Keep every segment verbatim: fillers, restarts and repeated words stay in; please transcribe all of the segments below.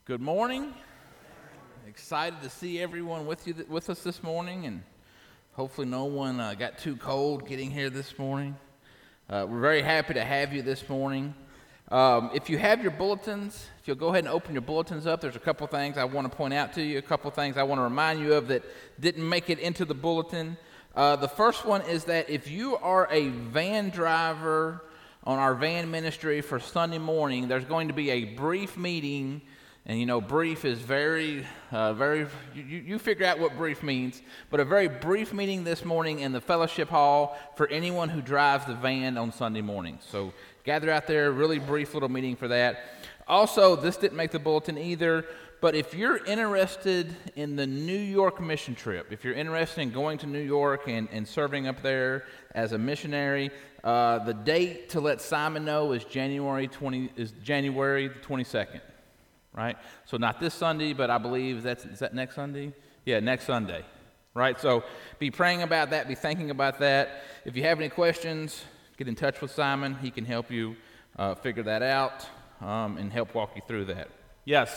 Good morning. Excited to see everyone with you th- with us this morning, and hopefully no one uh, got too cold getting here this morning. Uh, we're very happy to have you this morning. Um, if you have your bulletins, if you'll go ahead and open your bulletins up, there's a couple things I want to point out to you, a couple things I want to remind you of that didn't make it into the bulletin. Uh, the first one is that if you are a van driver on our van ministry for Sunday morning, there's going to be a brief meeting. And you know, brief is very, uh, very, you, you figure out what brief means, but a very brief meeting this morning in the fellowship hall for anyone who drives the van on Sunday morning. So gather out there, really brief little meeting for that. Also, this didn't make the bulletin either, but if you're interested in the New York mission trip, if you're interested in going to New York and, and serving up there as a missionary, uh, the date to let Simon know is January twentieth, is January the twenty-second. Right? So not this Sunday, but I believe that's, is that next Sunday? Yeah, next Sunday, right? So be praying about that, be thinking about that. If you have any questions, get in touch with Simon. He can help you uh, figure that out um, and help walk you through that. Yes?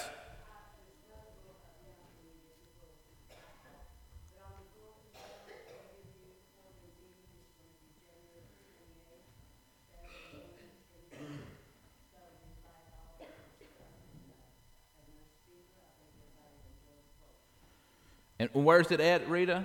And where's it at, Rita?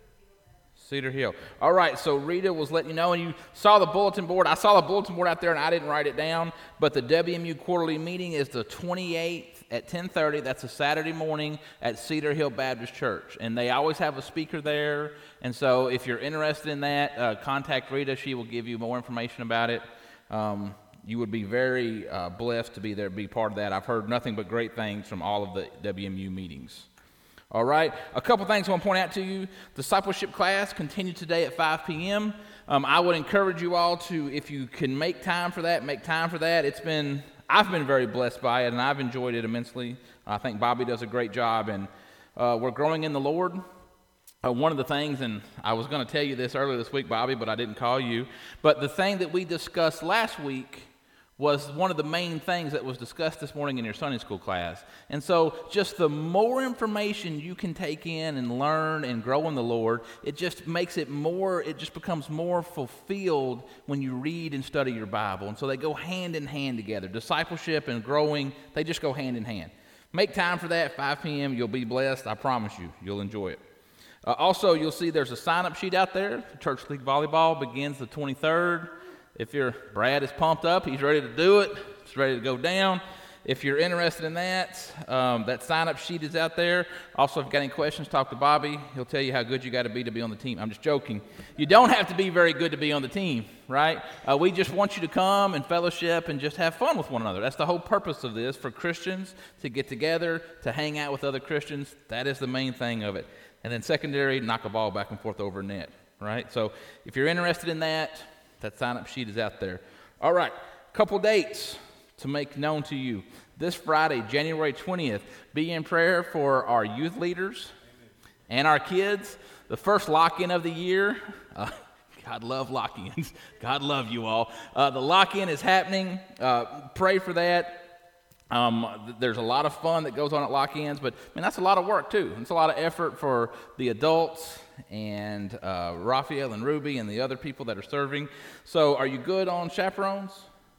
Cedar Hill. All right, so Rita was letting you know, and you saw the bulletin board. I saw the bulletin board out there, and I didn't write it down, but the W M U quarterly meeting is the twenty-eighth at ten thirty. That's a Saturday morning at Cedar Hill Baptist Church, and they always have a speaker there, and so if you're interested in that, uh, contact Rita. She will give you more information about it. Um, you would be very uh, blessed to be there, be part of that. I've heard nothing but great things from all of the W M U meetings. All right, a couple things I want to point out to you. Discipleship class continued today at five p.m. Um, I would encourage you all to, if you can make time for that, make time for that. It's been, I've been very blessed by it, and I've enjoyed it immensely. I think Bobby does a great job, and uh, we're growing in the Lord. Uh, one of the things, and I was going to tell you this earlier this week, Bobby, but I didn't call you, but the thing that we discussed last week was one of the main things that was discussed this morning in your Sunday school class. And so just the more information you can take in and learn and grow in the Lord, it just makes it more, it just becomes more fulfilled when you read and study your Bible. And so they go hand in hand together. Discipleship and growing, they just go hand in hand. Make time for that, five p.m. You'll be blessed. I promise you. You'll enjoy it. Uh, also, you'll see there's a sign-up sheet out there. Church League Volleyball begins the twenty-third. If your Brad is pumped up, he's ready to do it. It's ready to go down. If you're interested in that, um, that sign-up sheet is out there. Also, if you've got any questions, talk to Bobby. He'll tell you how good you got to be to be on the team. I'm just joking. You don't have to be very good to be on the team, right? Uh, we just want you to come and fellowship and just have fun with one another. That's the whole purpose of this, for Christians to get together, to hang out with other Christians. That is the main thing of it. And then secondary, knock a ball back and forth over net, right? So if you're interested in that, that sign-up sheet is out there. All right, couple dates to make known to you. This Friday, January twentieth, be in prayer for our youth leaders and our kids. The first lock-in of the year. Uh, God love lock-ins. God love you all. Uh, the lock-in is happening. Uh, pray for that. Um, th- there's a lot of fun that goes on at lock-ins, but I mean, that's a lot of work too. It's a lot of effort for the adults and uh, Raphael and Ruby and the other people that are serving. So are you good on chaperones?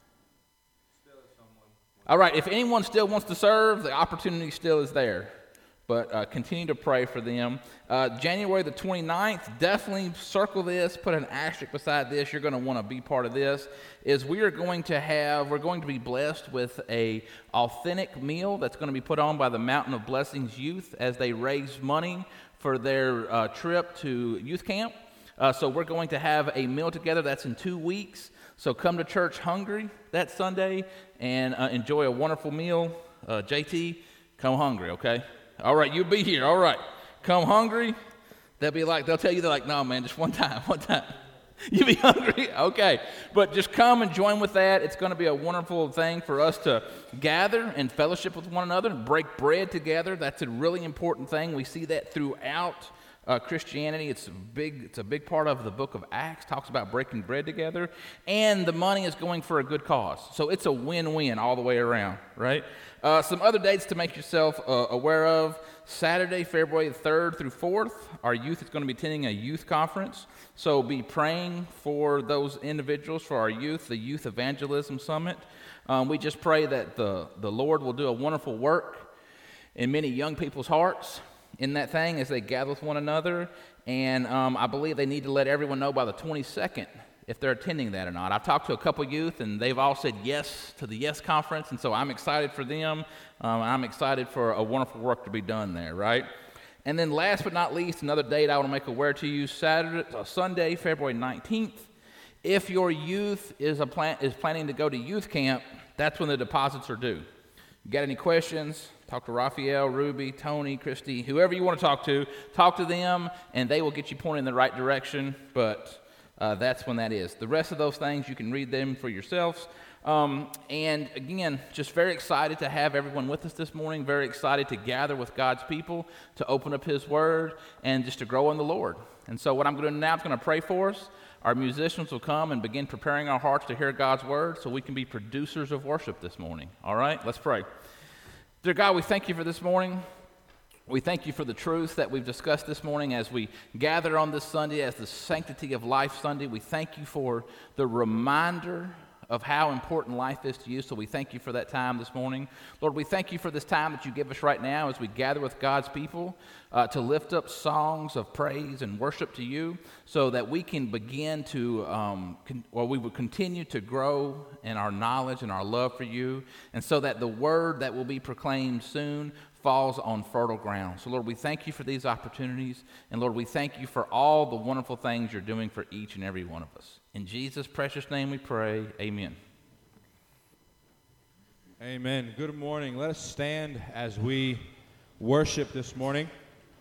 Still someone. All right, if anyone still wants to serve, the opportunity still is there. But uh, continue to pray for them. Uh, January the twenty-ninth, definitely circle this, put an asterisk beside this. You're going to want to be part of this. Is we are going to have, we're going to be blessed with a authentic meal that's going to be put on by the Mountain of Blessings youth as they raise money for their uh, trip to youth camp. Uh, so we're going to have a meal together. That's in two weeks. So come to church hungry that Sunday and uh, enjoy a wonderful meal. Uh, J T, come hungry, okay? All right, you'll be here. All right. Come hungry. They'll be like, they'll tell you, they're like, no, man, just one time, one time. You be hungry? Okay. But just come and join with that. It's going to be a wonderful thing for us to gather and fellowship with one another, break bread together. That's a really important thing. We see that throughout uh, Christianity. It's a big, it's a big part of the book of Acts. Talks about breaking bread together, and the money is going for a good cause. So it's a win-win all the way around, right? Uh, some other dates to make yourself uh, aware of. Saturday, February third through fourth, our youth is going to be attending a youth conference. So be praying for those individuals, for our youth, the Youth Evangelism Summit. Um, we just pray that the, the Lord will do a wonderful work in many young people's hearts in that thing as they gather with one another. And um, I believe they need to let everyone know by the twenty-second if they're attending that or not. I've talked to a couple youth, and they've all said yes to the Yes Conference, and so I'm excited for them. Um, I'm excited for a wonderful work to be done there, right? And then last but not least, another date I want to make aware to you, Saturday, uh, Sunday, February nineteenth. If your youth is, a plan, is planning to go to youth camp, that's when the deposits are due. You got any questions? Talk to Raphael, Ruby, Tony, Christy, whoever you want to talk to. Talk to them, and they will get you pointed in the right direction, but uh, that's when that is. The rest of those things, you can read them for yourselves. Um, and again, just very excited to have everyone with us this morning, very excited to gather with God's people, to open up His Word, and just to grow in the Lord. And so what I'm going to do now is going to pray for us. Our musicians will come and begin preparing our hearts to hear God's Word so we can be producers of worship this morning. All right, let's pray. Dear God, we thank you for this morning. We thank you for the truth that we've discussed this morning as we gather on this Sunday as the Sanctity of Life Sunday. We thank you for the reminder of how important life is to you, so we thank you for that time this morning. Lord, we thank you for this time that you give us right now as we gather with God's people uh, to lift up songs of praise and worship to you so that we can begin to, um, con- or we will continue to grow in our knowledge and our love for you, and so that the word that will be proclaimed soon falls on fertile ground. So, Lord, we thank you for these opportunities, and Lord, we thank you for all the wonderful things you're doing for each and every one of us. In Jesus' precious name we pray, amen. Amen. Good morning. Let us stand as we worship this morning.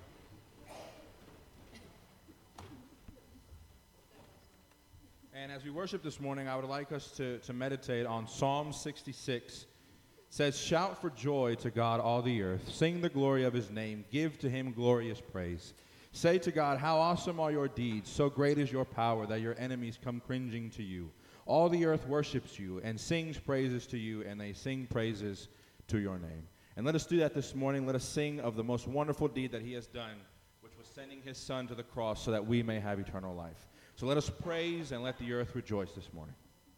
And as we worship this morning, I would like us to, to meditate on Psalm sixty-six. It says, "Shout for joy to God, all the earth. Sing the glory of his name. Give to him glorious praise. Say to God, how awesome are your deeds. So great is your power that your enemies come cringing to you. All the earth worships you and sings praises to you, and they sing praises to your name." And let us do that this morning. Let us sing of the most wonderful deed that he has done, which was sending his son to the cross so that we may have eternal life. So let us praise and let the earth rejoice this morning.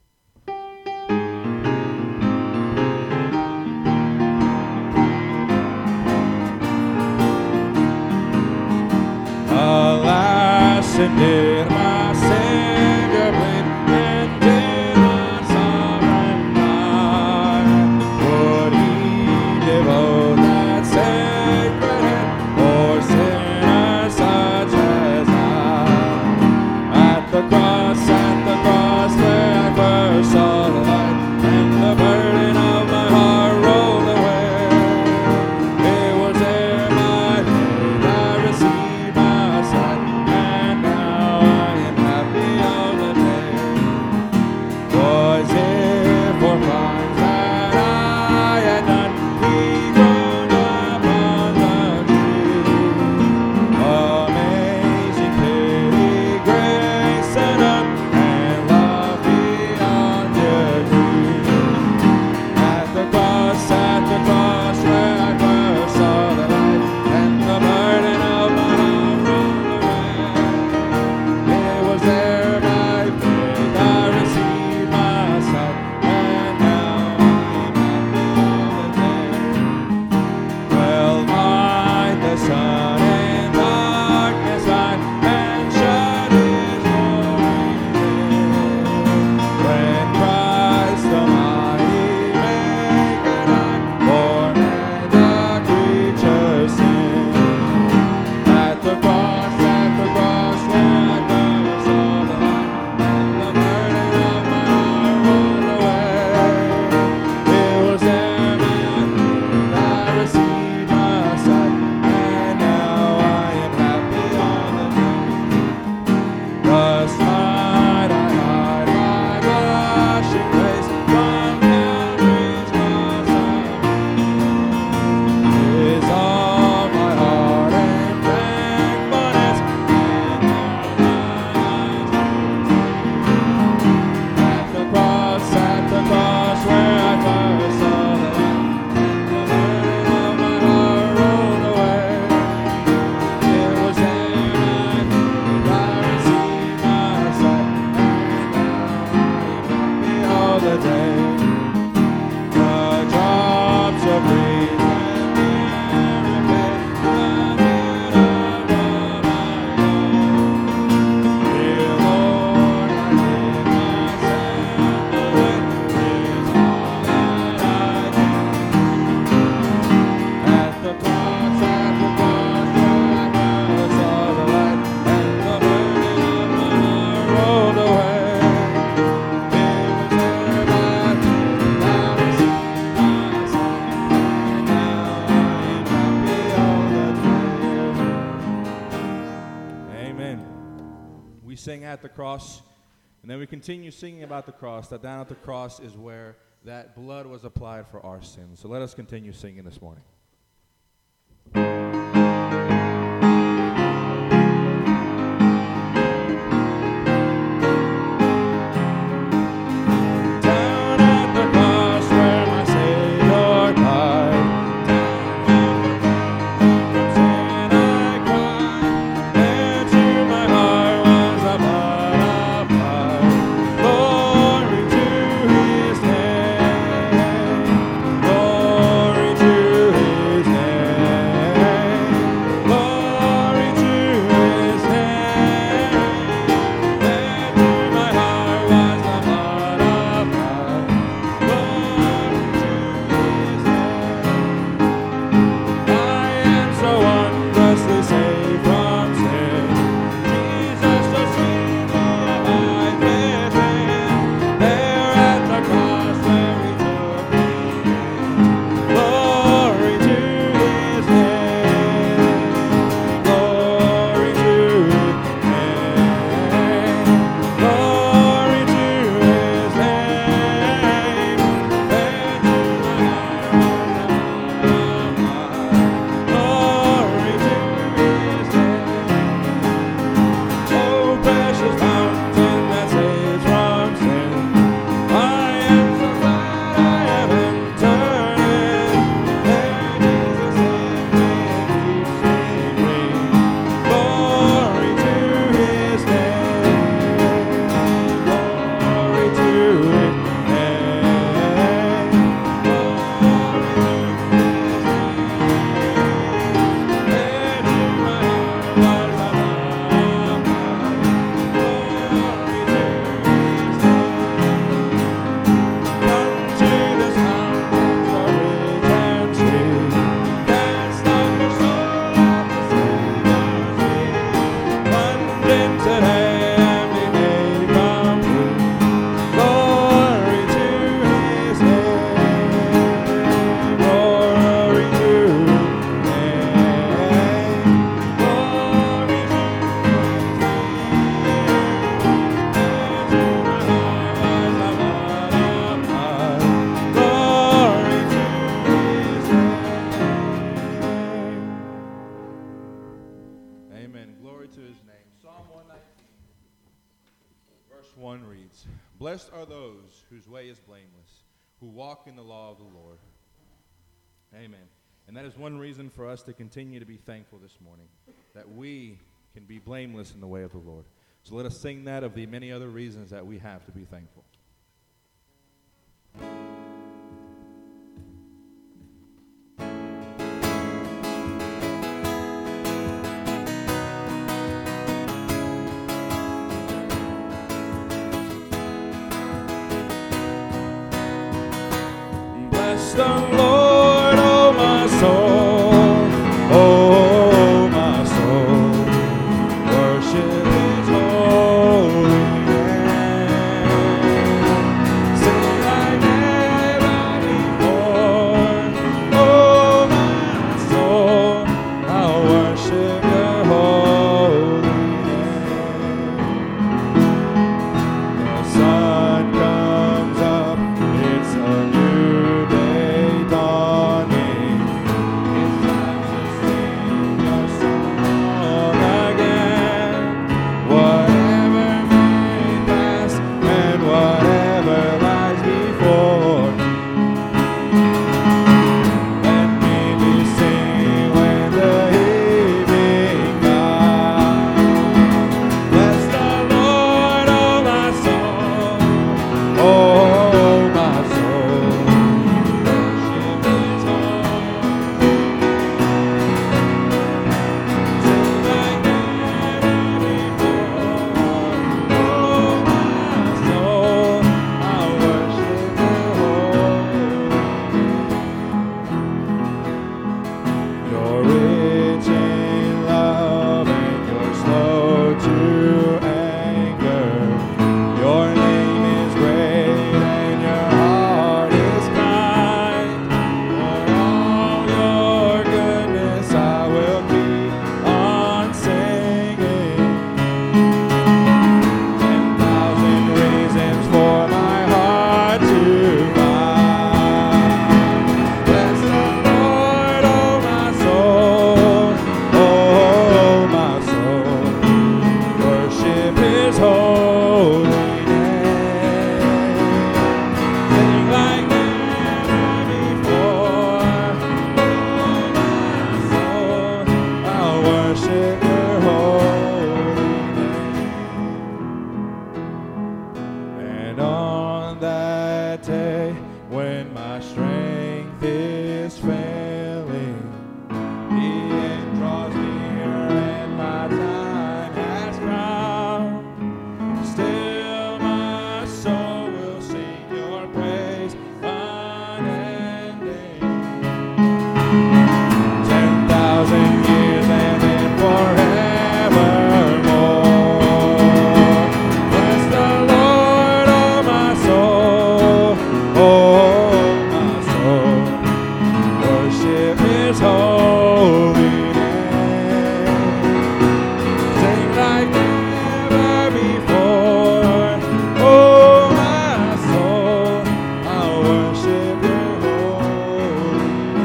Alas, indeed, my Savior bled, and did my sovereign die. Would he devote that sacred hand for sinners such as I? At the cross, at the cross, where I first saw the light, and the burden of my heart rolled away. It was there my faith I received. And now I sing At the Cross, and then we continue singing about the cross, that down at the cross is where that blood was applied for our sins. So let us continue singing this morning. Blessed are those whose way is blameless, who walk in the law of the Lord. Amen. And that is one reason for us to continue to be thankful this morning, that we can be blameless in the way of the Lord. So let us sing that of the many other reasons that we have to be thankful. Bless the Lord, oh my soul, oh my soul, worship His holy name. Sing like never before, oh my soul, I'll worship Your holy name. The sun comes up, it's a new day dawning. It's time to sing Your song again. Whatever may pass and whatever lies before, let me be singing when the evening comes. Bless the Lord, oh my soul, oh my soul, worship His holy name. Sing like never before, oh my soul, I'll worship Your holy name. You're rich in love and You're slow to anger. Your name is great and Your heart is kind. For all Your goodness I will keep on singing. His holy name. Sing like never before. Oh, my soul, I'll worship Your holy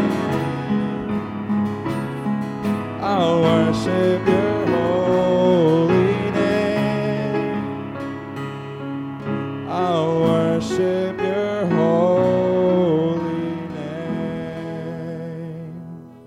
name. I'll worship Your holy name. I'll worship Your holy name.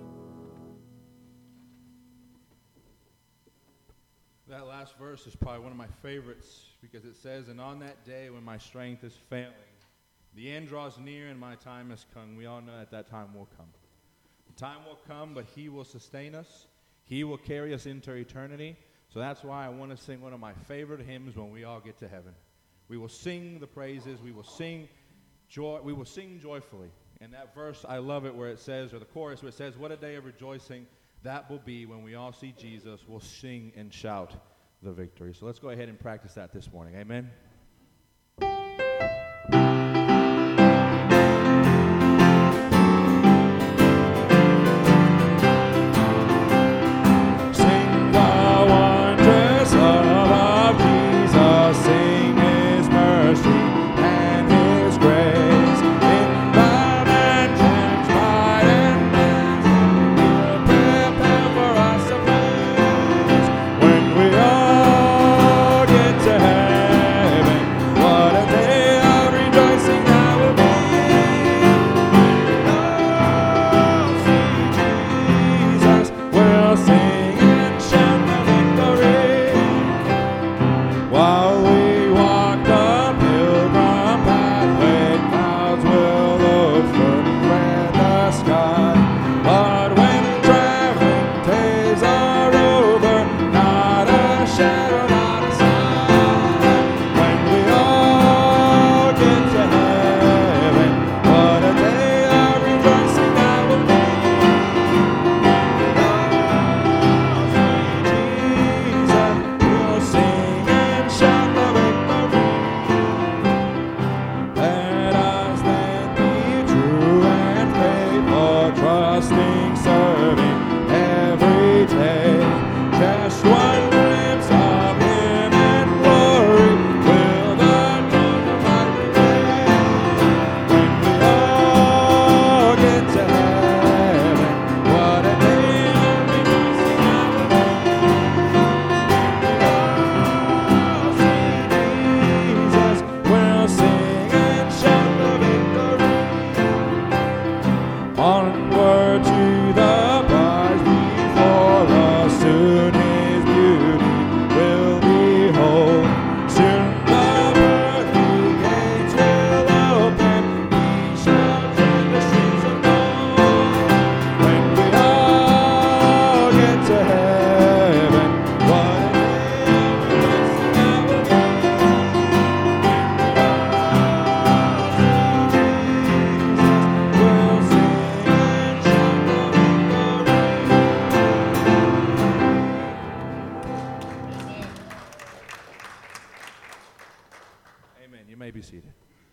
That last verse is probably one of my favorites because it says, "And on that day when my strength is failing, the end draws near and my time has come." We all know that that time will come. The time will come, but He will sustain us. He will carry us into eternity. So that's why I want to sing one of my favorite hymns when we all get to heaven. We will sing the praises. We will sing joy. We will sing joyfully. And that verse, I love it where it says, or the chorus where it says, "What a day of rejoicing that will be when we all see Jesus. We'll sing and shout the victory." So let's go ahead and practice that this morning. Amen. Sing the wondrous love of Jesus. Sing His mercy and His grace. In the mansions bright and blessed, He'll prepare for us a place. When we all get to heaven, what a day of rejoicing that will be. Oh, see Jesus, we'll sing and shout the victory. While we walk the pilgrim pathway, clouds will overspread the sky. But when traveling days are over, not a shadow, not a sign. When we all get to heaven, what a day of rejoicing that will be. Oh, sweet Jesus, we'll sing and shout the victory. Let us then be true and faithful, trusting, serving every day. Just one glimpse of Him and glory will the kingdom might reign. When we all get to heaven, what a day of rejoicing that will be. Oh, sweet Jesus, we'll sing and shout the victory. Onward to the prize before us, soon His beauty will behold. Soon the pearly gates will open, we shall tread the streets of gold. When we all get to heaven, what a day of rejoicing that will be. We'll sing and shout the victory. Amen. You may be seated.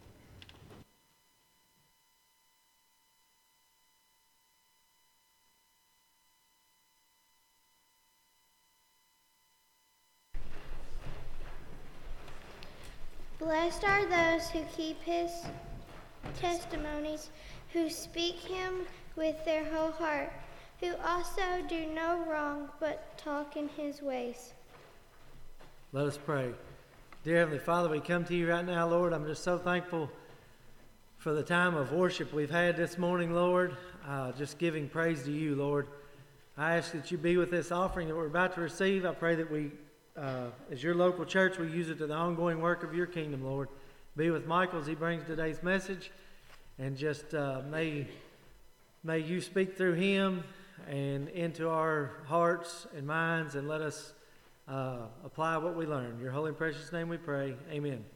Blessed are those who keep His testimonies, who speak Him with their whole heart, who also do no wrong, but talk in His ways. Let us pray. Dear Heavenly Father, we come to You right now, Lord. I'm just so thankful for the time of worship we've had this morning, Lord. Uh, just giving praise to You, Lord. I ask that You be with this offering that we're about to receive. I pray that we, uh, as Your local church, we use it to the ongoing work of Your kingdom, Lord. Be with Michael as he brings today's message, and just uh, may, may You speak through him and into our hearts and minds, and let us uh, apply what we learn. In Your holy and precious name we pray. Amen.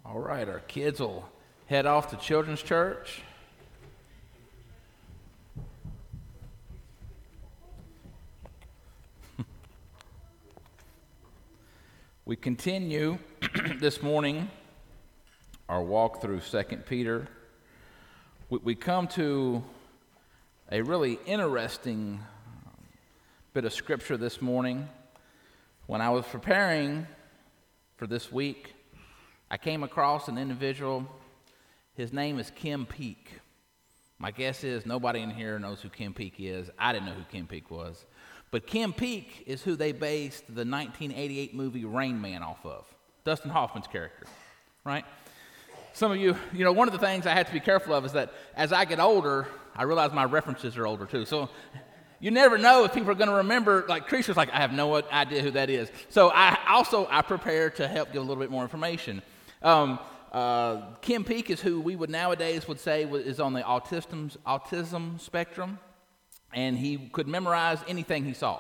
All right, our kids will head off to Children's Church. We continue this morning our walk through Second Peter. We, we come to a really interesting bit of scripture this morning. When I was preparing for this week, I came across an individual. His name is Kim Peek. My guess is nobody in here knows who Kim Peek is. I didn't know who Kim Peek was. But Kim Peek is who they based the nineteen eighty-eight movie Rain Man off of, Dustin Hoffman's character, right? Some of you, you know, one of the things I have to be careful of is that as I get older, I realize my references are older too. So you never know if people are going to remember, like Creature's like, I have no idea who that is. So I also, I prepare to help give a little bit more information. Um, uh, Kim Peek is who we would nowadays would say is on the autism, autism spectrum. And he could memorize anything he saw.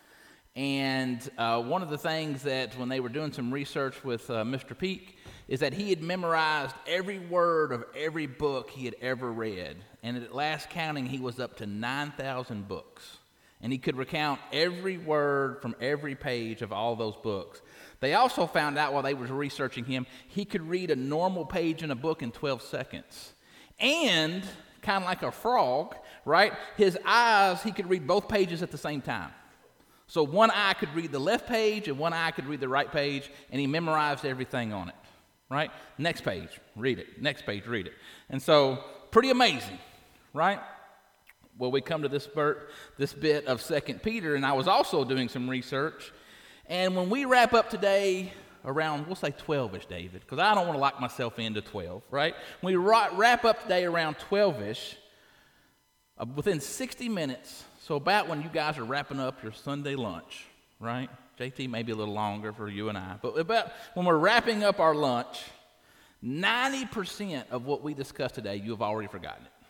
And uh, one of the things that when they were doing some research with uh, Mister Peek is that he had memorized every word of every book he had ever read. And at last counting, he was up to nine thousand books. And he could recount every word from every page of all those books. They also found out while they were researching him, he could read a normal page in a book in twelve seconds. And kind of like a frog, right? His eyes, he could read both pages at the same time. So one eye could read the left page and one eye could read the right page, and he memorized everything on it, right? Next page, read it. Next page, read it. And so, pretty amazing, right? Well, we come to this, bit, this bit of Second Peter, and I was also doing some research. And when we wrap up today around, we'll say twelve-ish, David, because I don't want to lock myself into twelve, right? When we wrap up today around twelve-ish, uh, within sixty minutes, so about when you guys are wrapping up your Sunday lunch, right? J T, maybe a little longer for you and I, but about when we're wrapping up our lunch, ninety percent of what we discussed today, you have already forgotten it.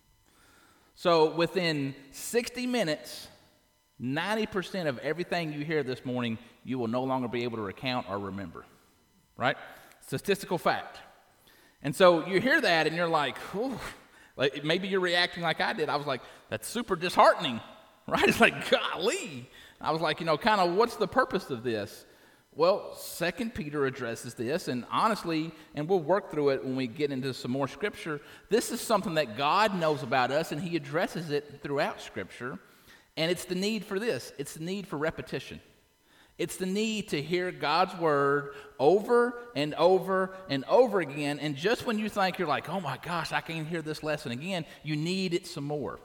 So within sixty minutes, ninety percent of everything you hear this morning, you will no longer be able to recount or remember, right? Statistical fact. And so you hear that and you're like, whew. Like maybe you're reacting like I did. I was like, that's super disheartening, right? It's like, golly. I was like, you know, kind of what's the purpose of this? Well, Second Peter addresses this, and honestly, and we'll work through it when we get into some more scripture, this is something that God knows about us, and he addresses it throughout scripture. And it's the need for this. It's the need for repetition. It's the need to hear God's word over and over and over again. And just when you think you're like, oh my gosh, I can't hear this lesson again, you need it some more.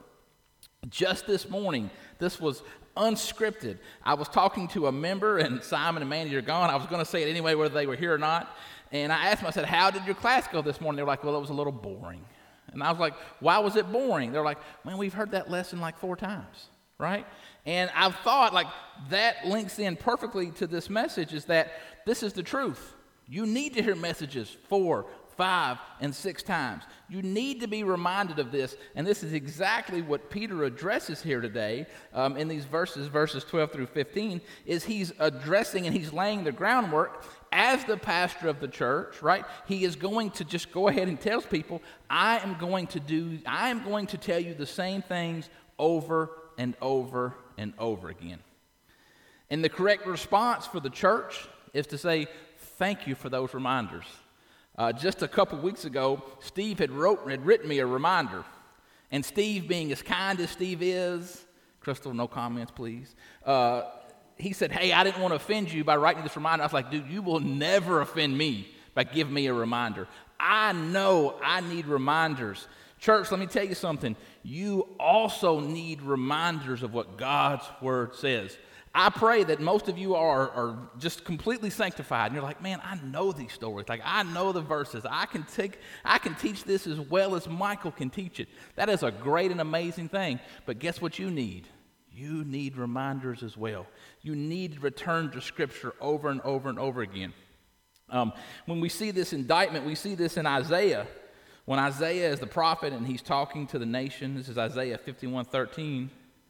Just this morning, this was unscripted. I was talking to a member, and Simon and Mandy are gone. I was going to say it anyway, whether they were here or not. And I asked them, I said, how did your class go this morning? They were like, well, it was a little boring. And I was like, why was it boring? They're like, man, we've heard that lesson like four times. Right? And I've thought like that links in perfectly to this message is that this is the truth. You need to hear messages four, five, and six times. You need to be reminded of this, and this is exactly what Peter addresses here today um, in these verses, verses twelve through fifteen, is he's addressing and he's laying the groundwork as the pastor of the church, right? He is going to just go ahead and tell people, I am going to do, I am going to tell you the same things over and over and over again. And the correct response for the church is to say, thank you for those reminders. Uh, just a couple weeks ago, Steve had, wrote, had written me a reminder. And Steve, being as kind as Steve is, Crystal, no comments, please. Uh, he said, hey, I didn't want to offend you by writing this reminder. I was like, dude, you will never offend me by giving me a reminder. I know I need reminders. Church, let me tell you something. You also need reminders of what God's word says. I pray that most of you are, are just completely sanctified, and you're like, man, I know these stories. Like, I know the verses. I can take, I can teach this as well as Michael can teach it. That is a great and amazing thing. But guess what you need? You need reminders as well. You need to return to Scripture over and over and over again. Um, when we see this indictment, we see this in Isaiah. When Isaiah is the prophet and he's talking to the nation, this is Isaiah fifty-one thirteen,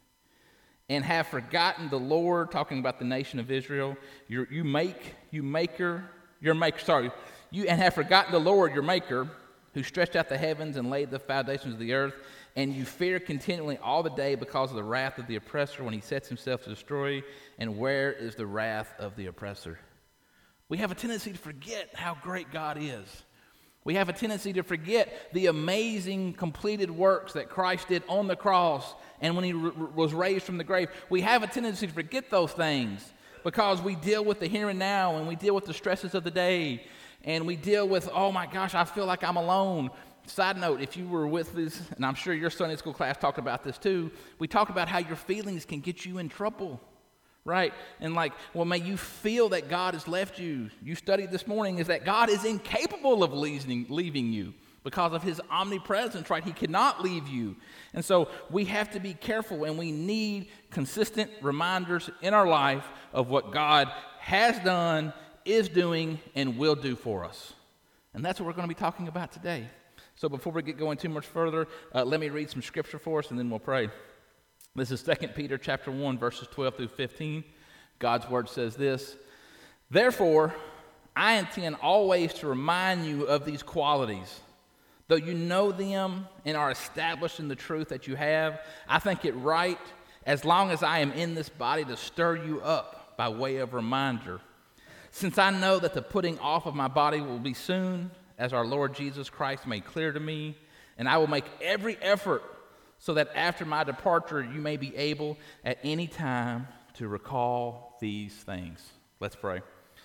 and have forgotten the Lord, talking about the nation of Israel. You're, you make, you maker, your maker, sorry, You and have forgotten the Lord your Maker, who stretched out the heavens and laid the foundations of the earth, and you fear continually all the day because of the wrath of the oppressor when he sets himself to destroy. And where is the wrath of the oppressor? We have a tendency to forget how great God is. We have a tendency to forget the amazing completed works that Christ did on the cross and when he r- was raised from the grave. We have a tendency to forget those things because we deal with the here and now, and we deal with the stresses of the day, and we deal with, oh my gosh, I feel like I'm alone. Side note, if you were with this, and I'm sure your Sunday school class talked about this too, we talked about how your feelings can get you in trouble, right? And like, well, may you feel that God has left you. You studied this morning is that God is incapable of leaving, leaving you because of his omnipresence, right? He cannot leave you. And so we have to be careful, and we need consistent reminders in our life of what God has done, is doing, and will do for us. And that's what we're going to be talking about today. So before we get going too much further, uh, let me read some scripture for us, and then we'll pray. This is Second Peter chapter one, verses twelve through fifteen. God's word says this: Therefore, I intend always to remind you of these qualities. Though you know them and are established in the truth that you have, I think it right, as long as I am in this body, to stir you up by way of reminder. Since I know that the putting off of my body will be soon, as our Lord Jesus Christ made clear to me, and I will make every effort so that after my departure you may be able at any time to recall these things. Let's pray.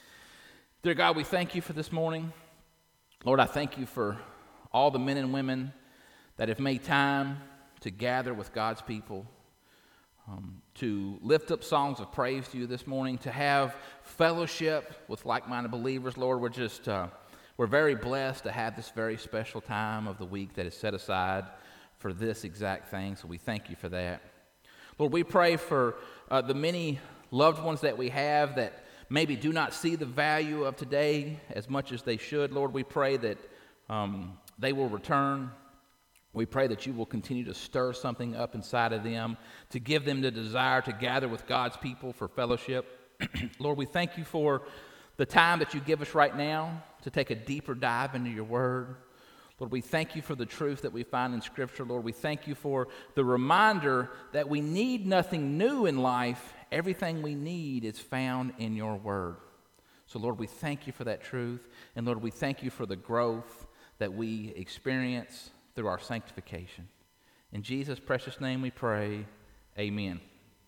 Dear God, we thank you for this morning. Lord, I thank you for all the men and women that have made time to gather with God's people, um, to lift up songs of praise to you this morning, to have fellowship with like-minded believers. Lord, we're just... Uh, We're very blessed to have this very special time of the week that is set aside for this exact thing, so we thank you for that. Lord, we pray for uh, the many loved ones that we have that maybe do not see the value of today as much as they should. Lord, we pray that um, they will return. We pray that you will continue to stir something up inside of them, to give them the desire to gather with God's people for fellowship. Lord, we thank you for the time that you give us right now to take a deeper dive into your word. Lord, we thank you for the truth that we find in Scripture. Lord, we thank you for the reminder that we need nothing new in life. Everything we need is found in your word. So, Lord, we thank you for that truth. And, Lord, we thank you for the growth that we experience through our sanctification. In Jesus' precious name we pray, amen.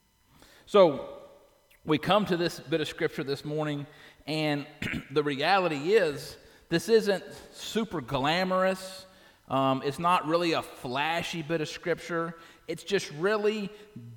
So, we come to this bit of Scripture this morning, and the reality is this isn't super glamorous. Um, it's not really a flashy bit of Scripture. It's just really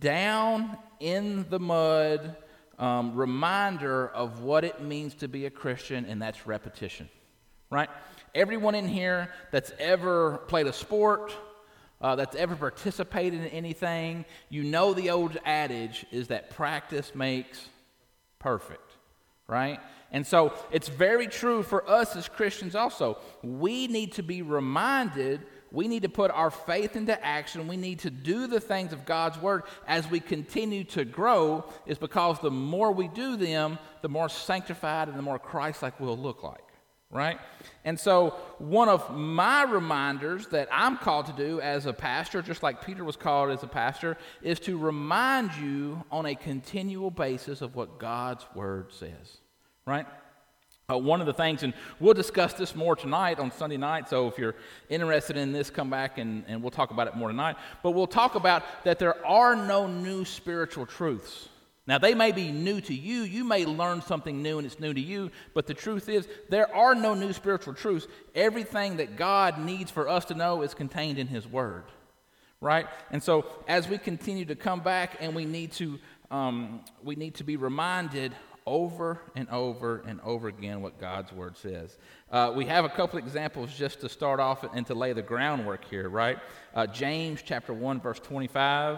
down in the mud um, reminder of what it means to be a Christian, and that's repetition, right? Everyone in here that's ever played a sport, Uh, that's ever participated in anything, you know the old adage is that practice makes perfect, right? And so it's very true for us as Christians also. We need to be reminded, we need to put our faith into action, we need to do the things of God's word as we continue to grow, is because the more we do them, the more sanctified and the more Christ-like we'll look like. Right? And so one of my reminders that I'm called to do as a pastor, just like Peter was called as a pastor, is to remind you on a continual basis of what God's word says. Right? Uh, one of the things, and we'll discuss this more tonight on Sunday night, so if you're interested in this, come back and, and we'll talk about it more tonight. But we'll talk about that there are no new spiritual truths. Now, they may be new to you. You may learn something new and it's new to you. But the truth is, there are no new spiritual truths. Everything that God needs for us to know is contained in his word, right? And so as we continue to come back and we need to, um, we need to be reminded over and over and over again what God's word says. Uh, we have a couple examples just to start off and to lay the groundwork here, right? Uh, James chapter one, verse twenty-five.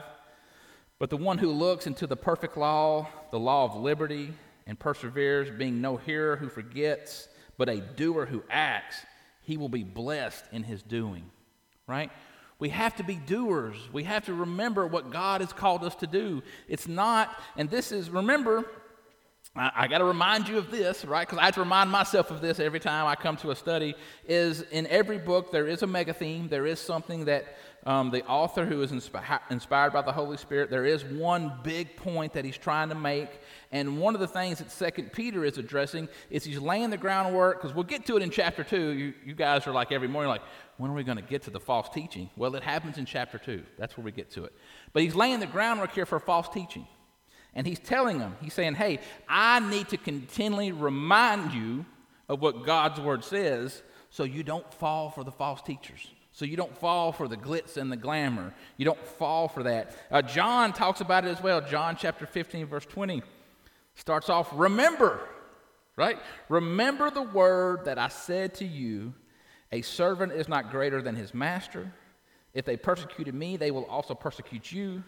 But the one who looks into the perfect law, the law of liberty, and perseveres, being no hearer who forgets, but a doer who acts, he will be blessed in his doing, right? We have to be doers. We have to remember what God has called us to do. It's not, and this is, remember, I, I got to remind you of this, right? Because I have to remind myself of this every time I come to a study, is in every book there is a mega theme. There is something that um, the author, who is inspi- inspired by the Holy Spirit, there is one big point that he's trying to make. And one of the things that Second Peter is addressing is he's laying the groundwork, because we'll get to it in chapter two. You, you guys are like every morning like, when are we going to get to the false teaching? Well, it happens in chapter two. That's where we get to it. But he's laying the groundwork here for false teaching. And he's telling them, he's saying, hey, I need to continually remind you of what God's word says so you don't fall for the false teachers. So you don't fall for the glitz and the glamour. You don't fall for that. Uh, John talks about it as well. John chapter fifteen, verse twenty starts off, remember, right? Remember the word that I said to you, a servant is not greater than his master. If they persecuted me, they will also persecute you.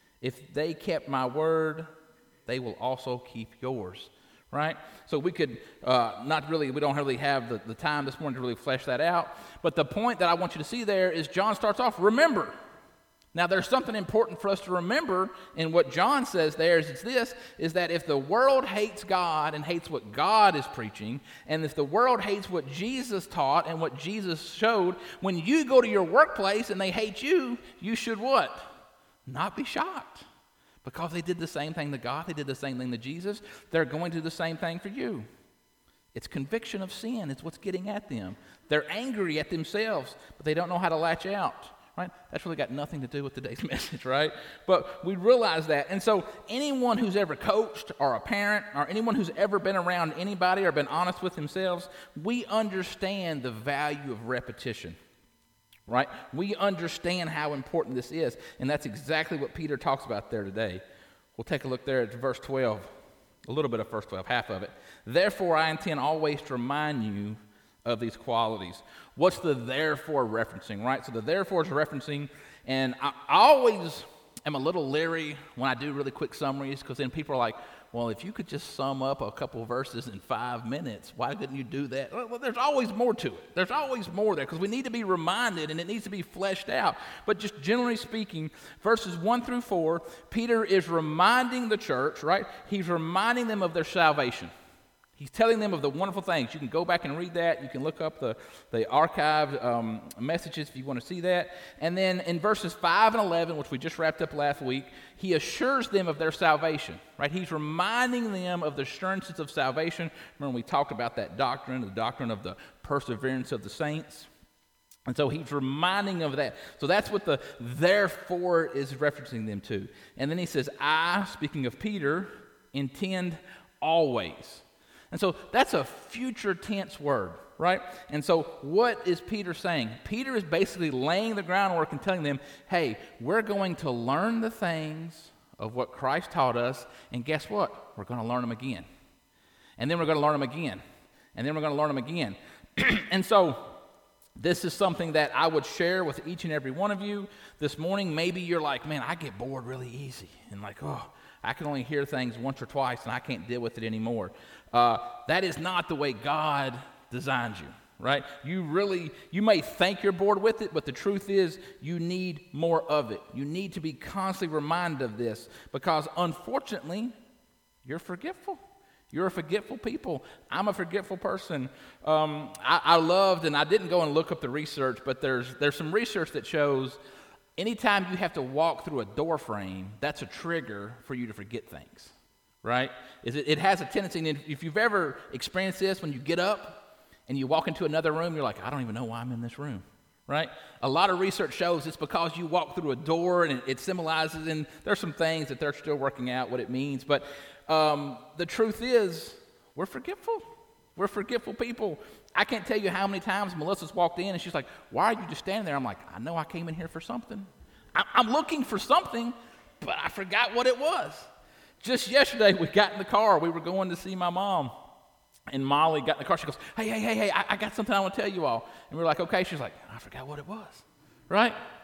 If they kept my word, they will also keep yours, right? So we could uh, not really, we don't really have the, the time this morning to really flesh that out. But the point that I want you to see there is John starts off, remember. Now there's something important for us to remember in what John says there is it's this, is that if the world hates God and hates what God is preaching, and if the world hates what Jesus taught and what Jesus showed, when you go to your workplace and they hate you, you should what? Not be shocked, because they did the same thing to God. They did the same thing to Jesus. They're going to do the same thing for you. It's conviction of sin. It's what's getting at them. They're angry at themselves, but they don't know how to latch out, right? That's really got nothing to do with today's message, right? But we realize that. And so anyone who's ever coached or a parent or anyone who's ever been around anybody or been honest with themselves, we understand the value of repetition. Right? We understand how important this is, and that's exactly what Peter talks about there today. We'll take a look there at verse twelve, a little bit of verse twelve, half of it. Therefore, I intend always to remind you of these qualities. What's the therefore referencing, right? So the therefore is referencing, and I, I always am a little leery when I do really quick summaries, because then people are like, well, if you could just sum up a couple verses in five minutes, why couldn't you do that? Well, there's always more to it. There's always more there, because we need to be reminded, and it needs to be fleshed out. But just generally speaking, verses one through four, Peter is reminding the church, right? He's reminding them of their salvation. He's telling them of the wonderful things. You can go back and read that. You can look up the, the archived um, messages if you want to see that. And then in verses five and eleven, which we just wrapped up last week, he assures them of their salvation, right? He's reminding them of the assurances of salvation. Remember, we talked about that doctrine, the doctrine of the perseverance of the saints. And so he's reminding them of that. So that's what the therefore is referencing them to. And then he says, I, speaking of Peter, intend always. And so that's a future tense word, right? And so what is Peter saying? Peter is basically laying the groundwork and telling them, hey, we're going to learn the things of what Christ taught us, and guess what? We're going to learn them again. And then we're going to learn them again. And then we're going to learn them again. And so this is something that I would share with each and every one of you this morning. Maybe you're like, man, I get bored really easy. And like, oh, I can only hear things once or twice, and I can't deal with it anymore. Uh, that is not the way God designed you, right? You really, you may think you're bored with it, but the truth is you need more of it. You need to be constantly reminded of this, because unfortunately, you're forgetful. You're a forgetful people. I'm a forgetful person. Um, I, I loved, and I didn't go and look up the research, but there's there's some research that shows anytime you have to walk through a door frame, that's a trigger for you to forget things, right? Is it, it has a tendency, and if you've ever experienced this, when you get up and you walk into another room, you're like, I don't even know why I'm in this room, right? A lot of research shows it's because you walk through a door, and it, it symbolizes, and there's some things that they're still working out what it means, but um, the truth is we're forgetful. We're forgetful people. I can't tell you how many times Melissa's walked in and she's like, why are you just standing there? I'm like, I know I came in here for something. I- I'm looking for something, but I forgot what it was. Just yesterday, we got in the car. We were going to see my mom. And Molly got in the car. She goes, hey, hey, hey, hey, I, I got something I want to tell you all. And we were like, okay. She's like, I forgot what it was, right?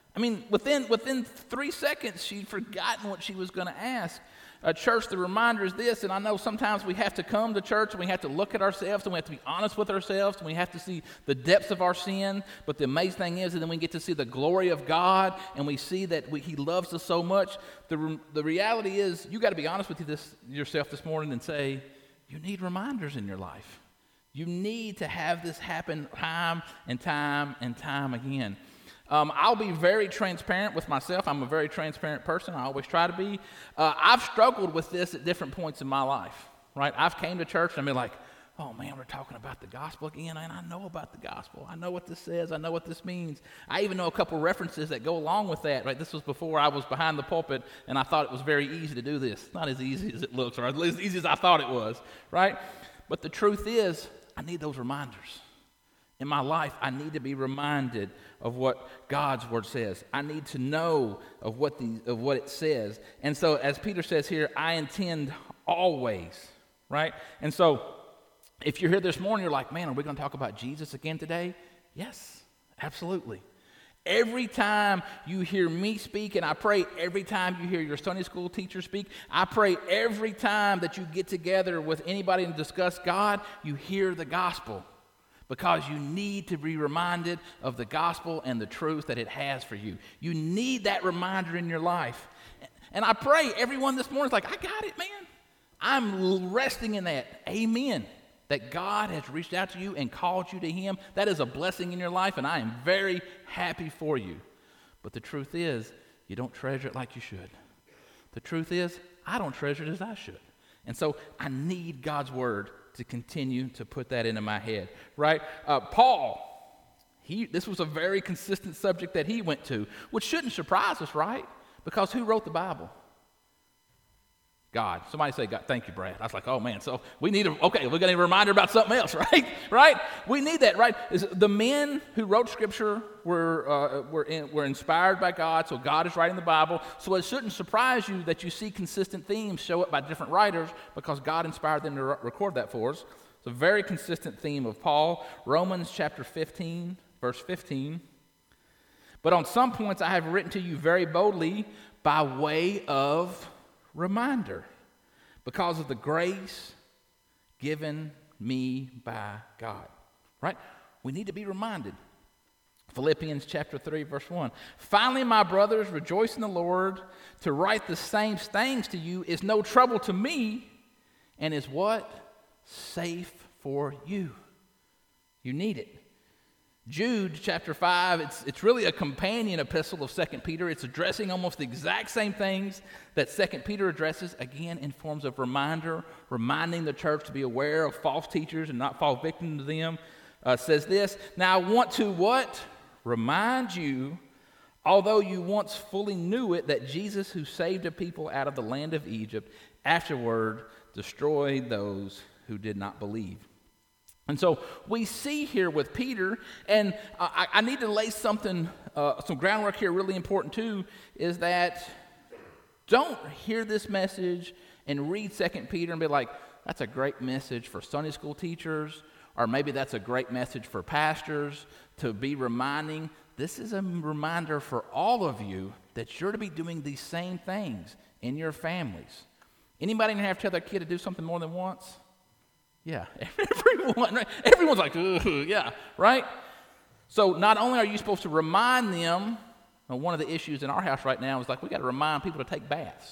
I mean, within within three seconds, she'd forgotten what she was going to ask. Uh, church, the reminder is this, and I know sometimes we have to come to church and we have to look at ourselves and we have to be honest with ourselves and we have to see the depths of our sin, but the amazing thing is that then we get to see the glory of God and we see that we, He loves us so much. The, re- the reality is you got to be honest with you this, yourself this morning and say, you need reminders in your life. You need to have this happen time and time and time again. Um, I'll be very transparent with myself. I'm a very transparent person. I always try to be. Uh, I've struggled with this at different points in my life, right? I've came to church and I've been like, oh, man, we're talking about the gospel again, and I know about the gospel. I know what this says. I know what this means. I even know a couple references that go along with that, right? This was before I was behind the pulpit, and I thought it was very easy to do this. Not as easy as it looks, or as easy as I thought it was, right? But the truth is, I need those reminders. In my life, I need to be reminded of what God's word says. I need to know of what the of what it says. And so, as Peter says here, I intend always, right? And so, if you're here this morning, you're like, man, are we going to talk about Jesus again today? Yes, absolutely. Every time you hear me speak, and I pray every time you hear your Sunday school teacher speak, I pray every time that you get together with anybody and discuss God, you hear the gospel. Because you need to be reminded of the gospel and the truth that it has for you. You need that reminder in your life. And I pray everyone this morning is like, I got it, man. I'm resting in that. Amen. That God has reached out to you and called you to Him. That is a blessing in your life, and I am very happy for you. But the truth is, you don't treasure it like you should. The truth is, I don't treasure it as I should. And so I need God's word to continue to put that into my head, right? Uh, Paul, he this was a very consistent subject that he went to, which shouldn't surprise us, right? Because who wrote the Bible? God. Somebody say God. Thank you, Brad. I was like, oh man, so we need a, okay, we're getting a reminder about something else, right? Right? We need that, right? Is the men who wrote Scripture were uh, were in, were inspired by God, so God is writing the Bible. So it shouldn't surprise you that you see consistent themes show up by different writers because God inspired them to re- record that for us. It's a very consistent theme of Paul. Romans chapter fifteen, verse fifteen. But on some points I have written to you very boldly by way of reminder, because of the grace given me by God. Right? We need to be reminded. Philippians chapter three, verse one. Finally, my brothers, rejoice in the Lord. To write the same things to you is no trouble to me, and is what? Safe for you. You need it. Jude chapter five, it's, it's really a companion epistle of Second Peter. It's addressing almost the exact same things that Second Peter addresses, again in forms of reminder, reminding the church to be aware of false teachers and not fall victim to them. Uh, says this, now I want to what? Remind you, although you once fully knew it, that Jesus, who saved a people out of the land of Egypt, afterward destroyed those who did not believe. And so we see here with Peter, and I, I need to lay something, uh, some groundwork here really important too, is that don't hear this message and read Second Peter and be like, that's a great message for Sunday school teachers, or maybe that's a great message for pastors to be reminding. This is a reminder for all of you that you're to be doing these same things in your families. Anybody have to tell their kid to do something more than once? Yeah, everyone, right? Everyone's like, ooh, yeah, right? So not only are you supposed to remind them, well, one of the issues in our house right now is like we got to remind people to take baths.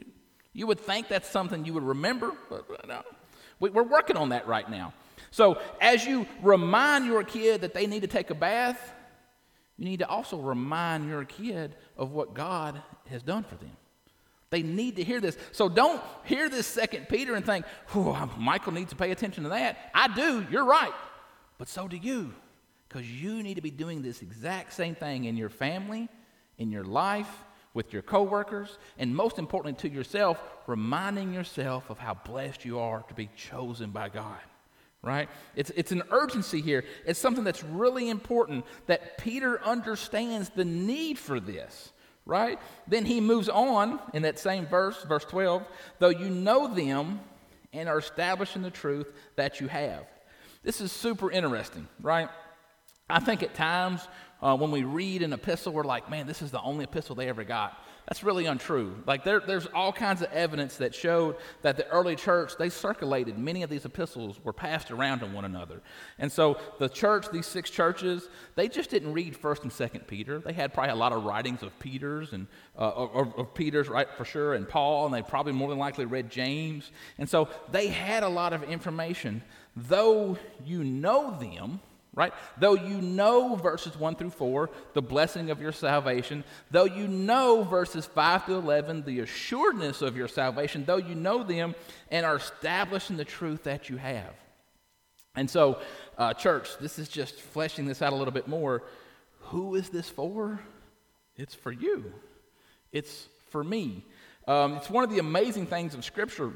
You would think that's something you would remember, but no. We're working on that right now. So as you remind your kid that they need to take a bath, you need to also remind your kid of what God has done for them. They need to hear this. So don't hear this Second Peter and think, oh, Michael needs to pay attention to that. I do, you're right. But so do you. Because you need to be doing this exact same thing in your family, in your life, with your coworkers, and most importantly to yourself, reminding yourself of how blessed you are to be chosen by God. Right? It's, it's an urgency here. It's something that's really important that Peter understands the need for this. Right? Then he moves on in that same verse, verse twelve, though you know them and are established in the truth that you have. This is super interesting, right? I think at times uh, when we read an epistle, we're like, man, this is the only epistle they ever got. That's really untrue. Like there, there's all kinds of evidence that showed that the early church, they circulated. Many of these epistles were passed around to one another. And so the church, these six churches, they just didn't read First and Second Peter. They had probably a lot of writings of Peter's and uh, or, of Peter's, right, for sure, and Paul, and they probably more than likely read James. And so they had a lot of information. Though you know them, right? Though you know verses one through four, the blessing of your salvation, though you know verses five through eleven, the assuredness of your salvation, though you know them and are established in the truth that you have. And so, uh, church, this is just fleshing this out a little bit more. Who is this for? It's for you. It's for me. Um, it's one of the amazing things of Scripture.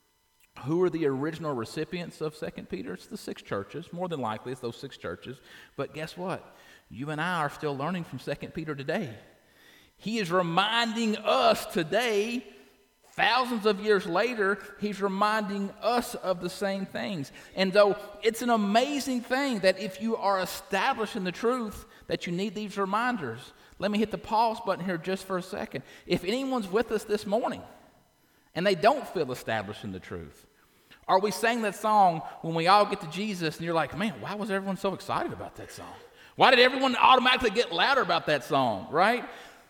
Who are the original recipients of Second Peter? It's the six churches. More than likely, it's those six churches. But guess what? You and I are still learning from Second Peter today. He is reminding us today, thousands of years later, he's reminding us of the same things. And though it's an amazing thing that if you are established in the truth, that you need these reminders. Let me hit the pause button here just for a second. If anyone's with us this morning and they don't feel established in the truth, or we sang that song when we all get to Jesus and you're like, man, why was everyone so excited about that song? Why did everyone automatically get louder about that song, right?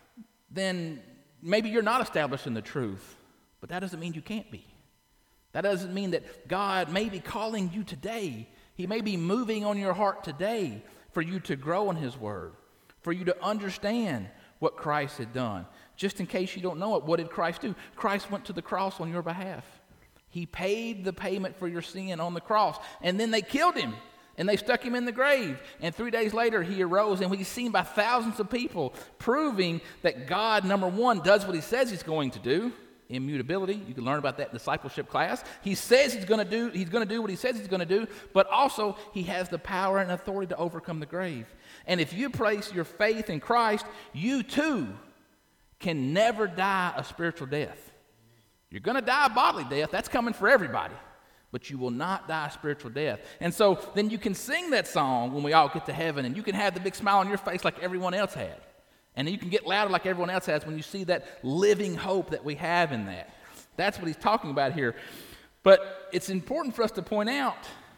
Then maybe you're not established in the truth, but that doesn't mean you can't be. That doesn't mean that God may be calling you today. He may be moving on your heart today for you to grow in His Word, for you to understand what Christ had done. Just in case you don't know it, what did Christ do? Christ went to the cross on your behalf. He paid the payment for your sin on the cross. And then they killed Him, and they stuck Him in the grave. And three days later, He arose, and He's seen by thousands of people, proving that God, number one, does what He says He's going to do. Immutability. You can learn about that in discipleship class. He says He's going to do, He's going to do what He says He's going to do, but also He has the power and authority to overcome the grave. And if you place your faith in Christ, you too can never die a spiritual death. You're going to die a bodily death. That's coming for everybody. But you will not die a spiritual death. And so then you can sing that song when we all get to heaven, and you can have the big smile on your face like everyone else had. And you can get louder like everyone else has when you see that living hope that we have in that. That's what he's talking about here. But it's important for us to point out,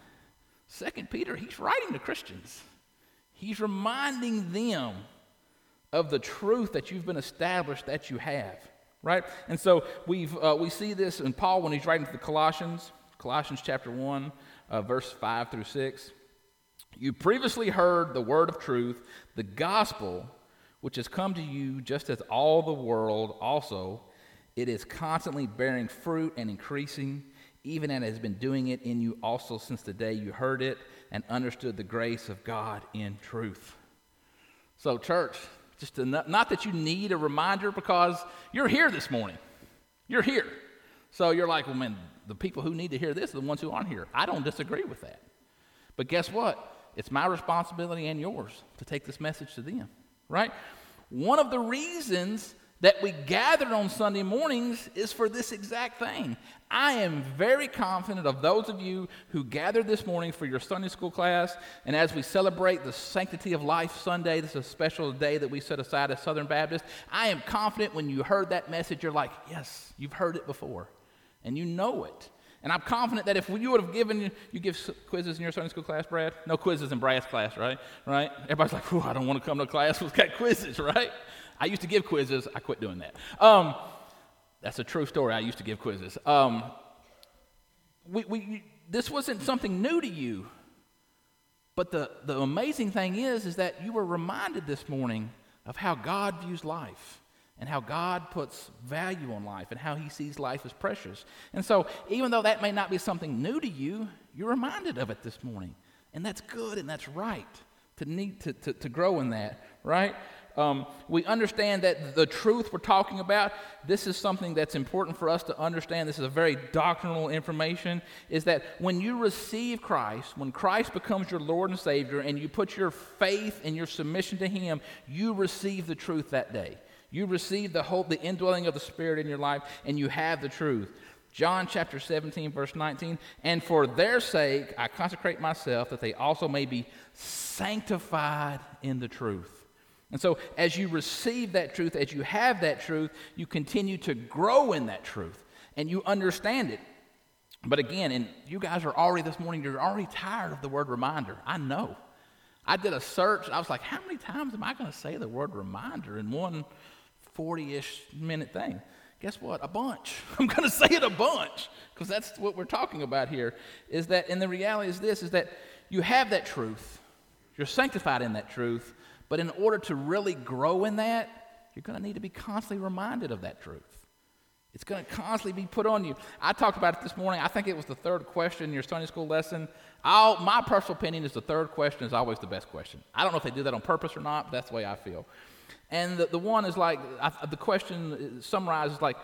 Second Peter, he's writing to Christians. He's reminding them of the truth that you've been established that you have, right? And so we've uh, we see this in Paul when he's writing to the Colossians, Colossians chapter one, uh, verse five through six. You previously heard the word of truth, the gospel, which has come to you just as all the world also. It is constantly bearing fruit and increasing, even as it has been doing it in you also since the day you heard it and understood the grace of God in truth. So, church, just to not, not that you need a reminder, because you're here this morning. You're here. So you're like, well, man, the people who need to hear this are the ones who aren't here. I don't disagree with that. But guess what? It's my responsibility and yours to take this message to them, right? One of the reasons that we gathered on Sunday mornings is for this exact thing. I am very confident of those of you who gathered this morning for your Sunday school class, and as we celebrate the Sanctity of Life Sunday, this is a special day that we set aside as Southern Baptists, I am confident when you heard that message, you're like, yes, you've heard it before, and you know it. And I'm confident that if you would have given, you give quizzes in your Sunday school class, Brad? No quizzes in Brad's class, right? Right? Everybody's like, oh, I don't want to come to class with got quizzes, right? I used to give quizzes. I quit doing that. Um, that's a true story. I used to give quizzes. Um, we, we, this wasn't something new to you. But the, the amazing thing is, is that you were reminded this morning of how God views life and how God puts value on life and how He sees life as precious. And so even though that may not be something new to you, you're reminded of it this morning. And that's good and that's right to need to, to, to grow in that, right? Um, we understand that the truth we're talking about, this is something that's important for us to understand. This is a very doctrinal information, is that when you receive Christ, when Christ becomes your Lord and Savior, and you put your faith and your submission to Him, you receive the truth that day. You receive the hope, the indwelling of the Spirit in your life, and you have the truth. John chapter seventeen, verse nineteen, and for their sake I consecrate myself, that they also may be sanctified in the truth. And so as you receive that truth, as you have that truth, you continue to grow in that truth, and you understand it. But again, and you guys are already this morning, you're already tired of the word reminder. I know. I did a search. I was like, how many times am I going to say the word reminder in one forty-ish minute thing? Guess what? A bunch. I'm going to say it a bunch, because that's what we're talking about here, is that, and the reality is this, is that you have that truth. You're sanctified in that truth, but in order to really grow in that, you're going to need to be constantly reminded of that truth. It's going to constantly be put on you. I talked about it this morning. I think it was the third question in your Sunday school lesson. I'll, my personal opinion is the third question is always the best question. I don't know if they do that on purpose or not, but that's the way I feel. And the, the one is like, I, the question summarizes like,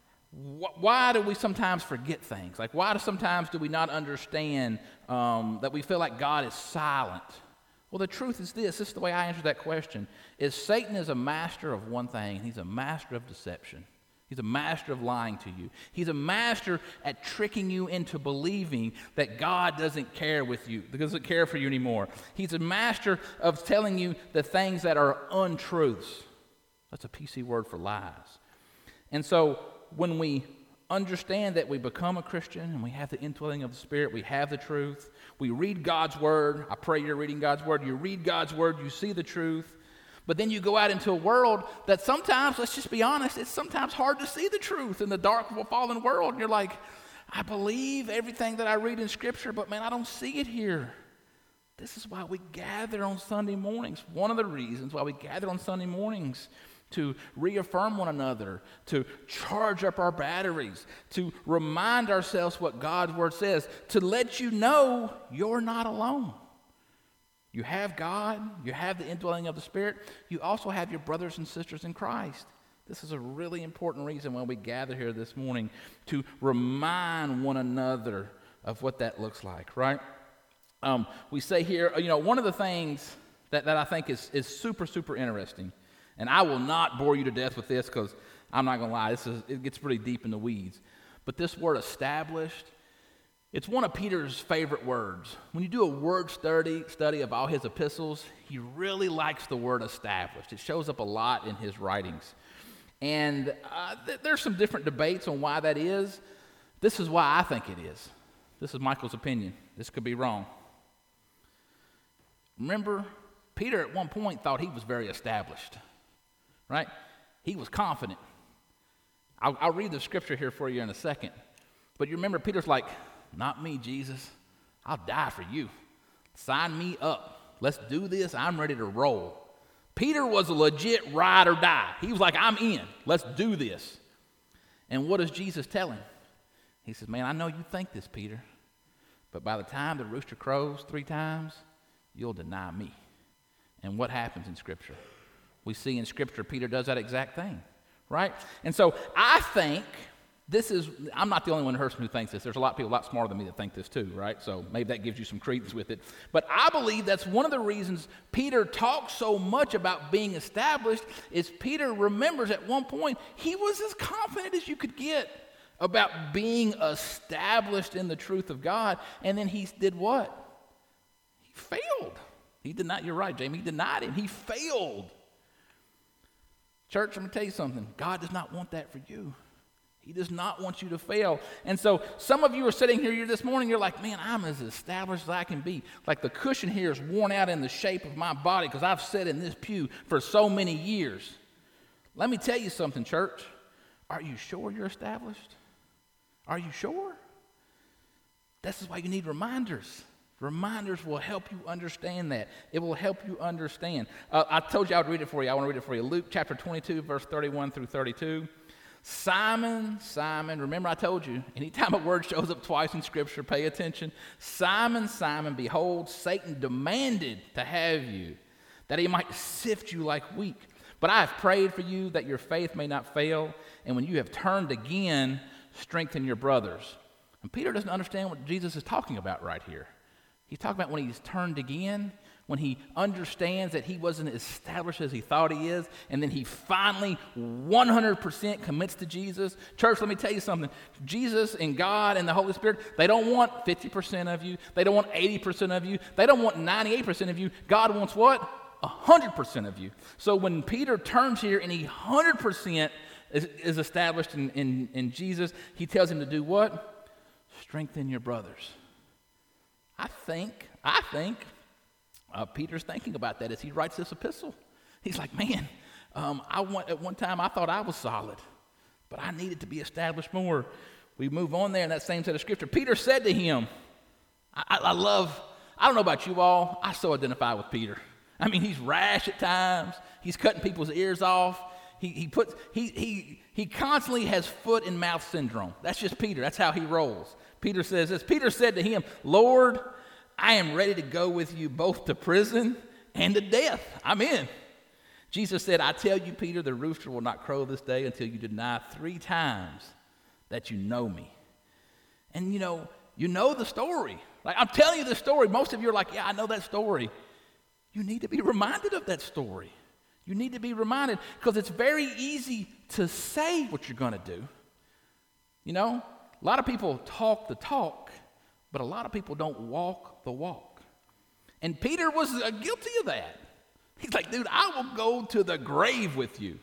wh- why do we sometimes forget things? Like, why do sometimes do we not understand um, that we feel like God is silent? Well, the truth is this, this is the way I answer that question, is Satan is a master of one thing. He's a master of deception. He's a master of lying to you. He's a master at tricking you into believing that God doesn't care with you, doesn't care for you anymore. He's a master of telling you the things that are untruths. That's a P C word for lies. And so when we understand that we become a Christian and we have the indwelling of the Spirit, we have the truth, we read God's Word. I pray you're reading God's Word. You read God's Word, you see the truth. But then you go out into a world that sometimes, let's just be honest, it's sometimes hard to see the truth in the dark of a fallen world. And you're like, I believe everything that I read in Scripture, but man, I don't see it here. This is why we gather on Sunday mornings. One of the reasons why we gather on Sunday mornings, to reaffirm one another, to charge up our batteries, to remind ourselves what God's Word says, to let you know you're not alone. You have God, you have the indwelling of the Spirit, you also have your brothers and sisters in Christ. This is a really important reason why we gather here this morning, to remind one another of what that looks like, right? Um, we say here, you know, one of the things that, that I think is, is super, super interesting, and I will not bore you to death with this because I'm not going to lie, this is, it gets pretty deep in the weeds, but this word established, it's one of Peter's favorite words. When you do a word study study of all his epistles, he really likes the word established. It shows up a lot in his writings. And uh, th- there's some different debates on why that is. This is why I think it is. This is Michael's opinion. This could be wrong. Remember, Peter at one point thought he was very established, right? He was confident. I'll, I'll read the scripture here for you in a second. But you remember, Peter's like, not me, Jesus. I'll die for you. Sign me up. Let's do this. I'm ready to roll. Peter was a legit ride or die. He was like, I'm in. Let's do this. And what does Jesus tell him? He says, man, I know you think this, Peter, but by the time the rooster crows three times, you'll deny me. And what happens in Scripture? We see in Scripture Peter does that exact thing, right? And so I think this is, I'm not the only one in Hurston who thinks this. There's a lot of people a lot smarter than me that think this too, right? So maybe that gives you some credence with it. But I believe that's one of the reasons Peter talks so much about being established is Peter remembers at one point he was as confident as you could get about being established in the truth of God. And then he did what? He failed. He denied, you're right, Jamie, he denied him. He failed. Church, I'm going to tell you something. God does not want that for you. He does not want you to fail. And so some of you are sitting here this morning, you're like, man, I'm as established as I can be. Like the cushion here is worn out in the shape of my body because I've sat in this pew for so many years. Let me tell you something, church. Are you sure you're established? Are you sure? This is why you need reminders. Reminders will help you understand that. It will help you understand. Uh, I told you I would read it for you. I want to read it for you. Luke chapter twenty-two, verse thirty-one through thirty-two. Simon, Simon, remember I told you, anytime a word shows up twice in Scripture, pay attention. Simon, Simon, behold, Satan demanded to have you, that he might sift you like wheat. But I have prayed for you that your faith may not fail, and when you have turned again, strengthen your brothers. And Peter doesn't understand what Jesus is talking about right here. He's talking about when he's turned again, when he understands that he wasn't as established as he thought he is, and then he finally one hundred percent commits to Jesus. Church, let me tell you something. Jesus and God and the Holy Spirit, they don't want fifty percent of you. They don't want eighty percent of you. They don't want ninety-eight percent of you. God wants what? one hundred percent of you. So when Peter turns here and he one hundred percent is, is established in, in, in Jesus, he tells him to do what? Strengthen your brothers. I think, I think uh, Peter's thinking about that as he writes this epistle. He's like, man, um, I want, at one time I thought I was solid, but I needed to be established more. We move on there in that same set of scripture. Peter said to him, I, I, I love, I don't know about you all, I so identify with Peter. I mean, he's rash at times. He's cutting people's ears off. He, he, puts, he, he, he constantly has foot and mouth syndrome. That's just Peter. That's how he rolls. Peter says this. Peter said to him, Lord, I am ready to go with you both to prison and to death. I'm in. Jesus said, I tell you, Peter, the rooster will not crow this day until you deny three times that you know me. And, you know, you know the story. Like, I'm telling you the story. Most of you are like, yeah, I know that story. You need to be reminded of that story. You need to be reminded because it's very easy to say what you're going to do. You know, a lot of people talk the talk, but a lot of people don't walk the walk. And Peter was uh, guilty of that. He's like, dude, I will go to the grave with you.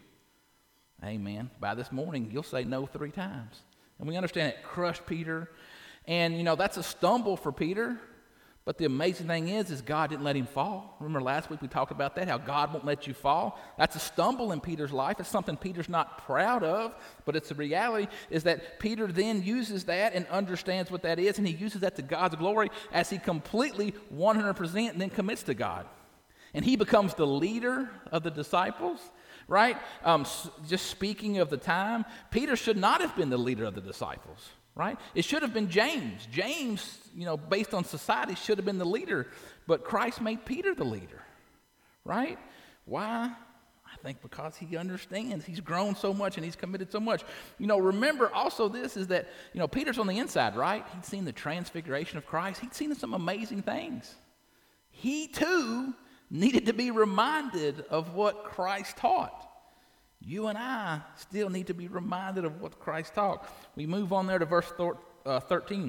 Amen. By this morning, you'll say no three times. And we understand it crushed Peter. And, you know, that's a stumble for Peter. But the amazing thing is, is God didn't let him fall. Remember last week we talked about that, how God won't let you fall. That's a stumble in Peter's life. It's something Peter's not proud of, but it's the reality is that Peter then uses that and understands what that is, and he uses that to God's glory as he completely one hundred percent then commits to God. And he becomes the leader of the disciples, right? Um, just speaking of the time, Peter should not have been the leader of the disciples. Right? It should have been James. James, you know, based on society, should have been the leader. But Christ made Peter the leader. Right? Why? I think because he understands. He's grown so much and he's committed so much. You know, remember also this is that, you know, Peter's on the inside, right? He'd seen the transfiguration of Christ. He'd seen some amazing things. He, too, needed to be reminded of what Christ taught. You and I still need to be reminded of what Christ taught. We move on there to verse thirteen.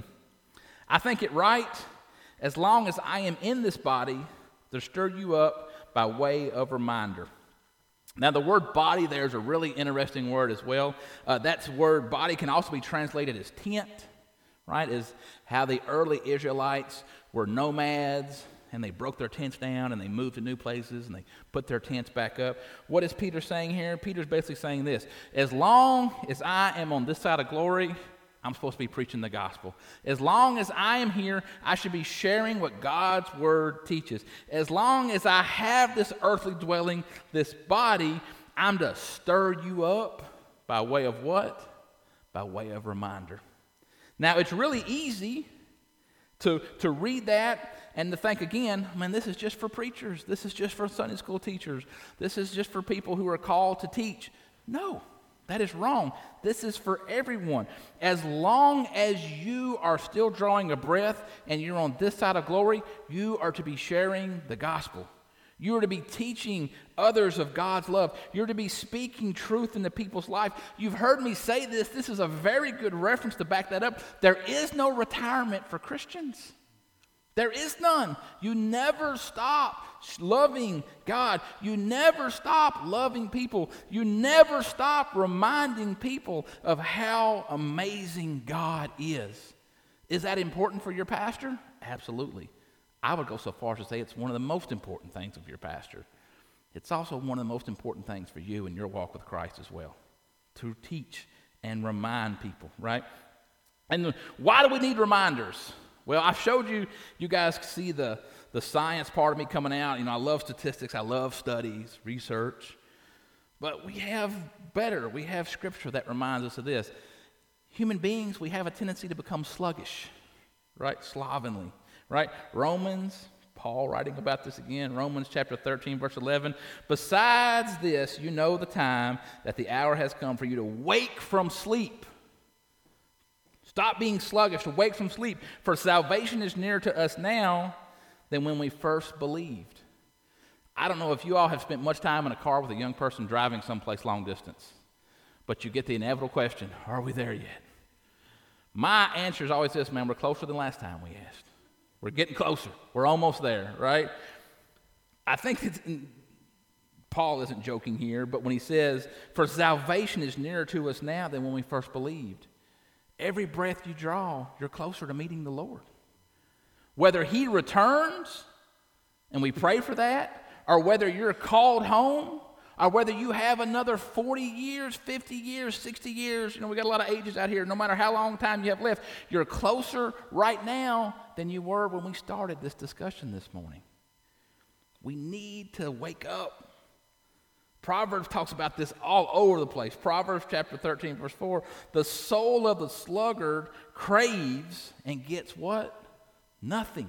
I think it right, as long as I am in this body, to stir you up by way of reminder. Now, the word body there is a really interesting word as well. Uh, that word body can also be translated as tent, right? Is how the early Israelites were nomads, and they broke their tents down, and they moved to new places, and they put their tents back up. What is Peter saying here? Peter's basically saying this. As long as I am on this side of glory, I'm supposed to be preaching the gospel. As long as I am here, I should be sharing what God's word teaches. As long as I have this earthly dwelling, this body, I'm to stir you up by way of what? By way of reminder. Now, it's really easy to, to read that and to think again, man, this is just for preachers. This is just for Sunday school teachers. This is just for people who are called to teach. No, that is wrong. This is for everyone. As long as you are still drawing a breath and you're on this side of glory, you are to be sharing the gospel. You are to be teaching others of God's love. You're to be speaking truth into people's life. You've heard me say this. This is a very good reference to back that up. There is no retirement for Christians. There is none. You never stop loving God. You never stop loving people. You never stop reminding people of how amazing God is. Is that important for your pastor? Absolutely. I would go so far as to say it's one of the most important things of your pastor. It's also one of the most important things for you in your walk with Christ as well, to teach and remind people, right? And why do we need reminders? Well, I showed you, you guys see the, the science part of me coming out. You know, I love statistics. I love studies, research. But we have better. We have scripture that reminds us of this. Human beings, we have a tendency to become sluggish, right? Slovenly, right? Romans, Paul writing about this again, Romans chapter thirteen, verse eleven. Besides this, you know the time that the hour has come for you to wake from sleep. Stop being sluggish, to wake from sleep, for salvation is nearer to us now than when we first believed. I don't know if you all have spent much time in a car with a young person driving someplace long distance, but you get the inevitable question, are we there yet? My answer is always this, man, we're closer than last time we asked. We're getting closer. We're almost there, right? I think it's, Paul isn't joking here, but when he says, for salvation is nearer to us now than when we first believed. Every breath you draw, you're closer to meeting the Lord. Whether he returns, and we pray for that, or whether you're called home, or whether you have another forty years, fifty years, sixty years, you know, we got a lot of ages out here. No matter how long time you have left, you're closer right now than you were when we started this discussion this morning. We need to wake up. Proverbs talks about this all over the place. Proverbs chapter thirteen, verse four, the soul of the sluggard craves and gets what? Nothing.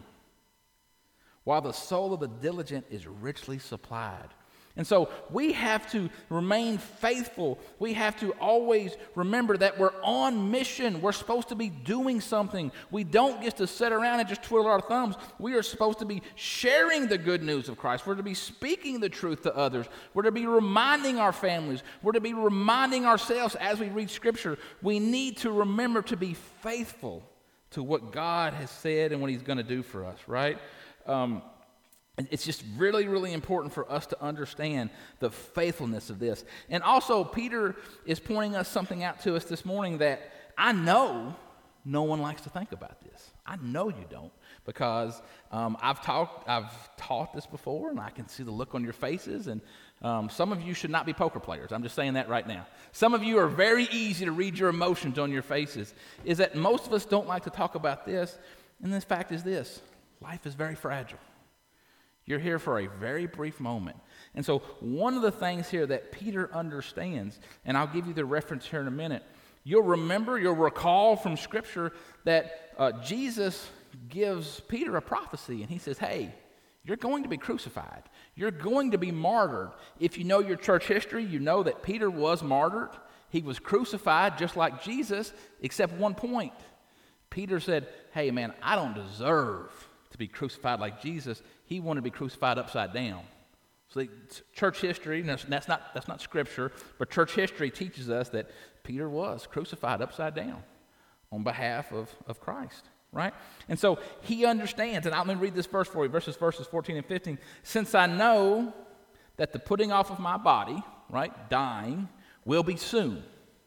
While the soul of the diligent is richly supplied. And so we have to remain faithful. We have to always remember that we're on mission. We're supposed to be doing something. We don't get to sit around and just twiddle our thumbs. We are supposed to be sharing the good news of Christ. We're to be speaking the truth to others. We're to be reminding our families. We're to be reminding ourselves as we read Scripture. We need to remember to be faithful to what God has said and what he's going to do for us, right? Um, It's just really, really important for us to understand the faithfulness of this. And also, Peter is pointing us something out to us this morning that I know no one likes to think about this. I know you don't, because um, I've talked, I've taught this before, and I can see the look on your faces. And um, some of you should not be poker players. I'm just saying that right now. Some of you are very easy to read your emotions on your faces. Is that most of us don't like to talk about this, and the fact is this: life is very fragile. You're here for a very brief moment. And so one of the things here that Peter understands, and I'll give you the reference here in a minute, you'll remember, you'll recall from Scripture that uh, Jesus gives Peter a prophecy, and he says, hey, you're going to be crucified. You're going to be martyred. If you know your church history, you know that Peter was martyred. He was crucified just like Jesus, except one point. Peter said, hey, man, I don't deserve to be crucified like Jesus. He wanted to be crucified upside down. So the church history, and that's not, that's not Scripture, but church history teaches us that Peter was crucified upside down on behalf of, of Christ, right? And so he understands, and I'm going to read this verse for you, verses, verses fourteen and fifteen. Since I know that the putting off of my body, right, dying, will be soon,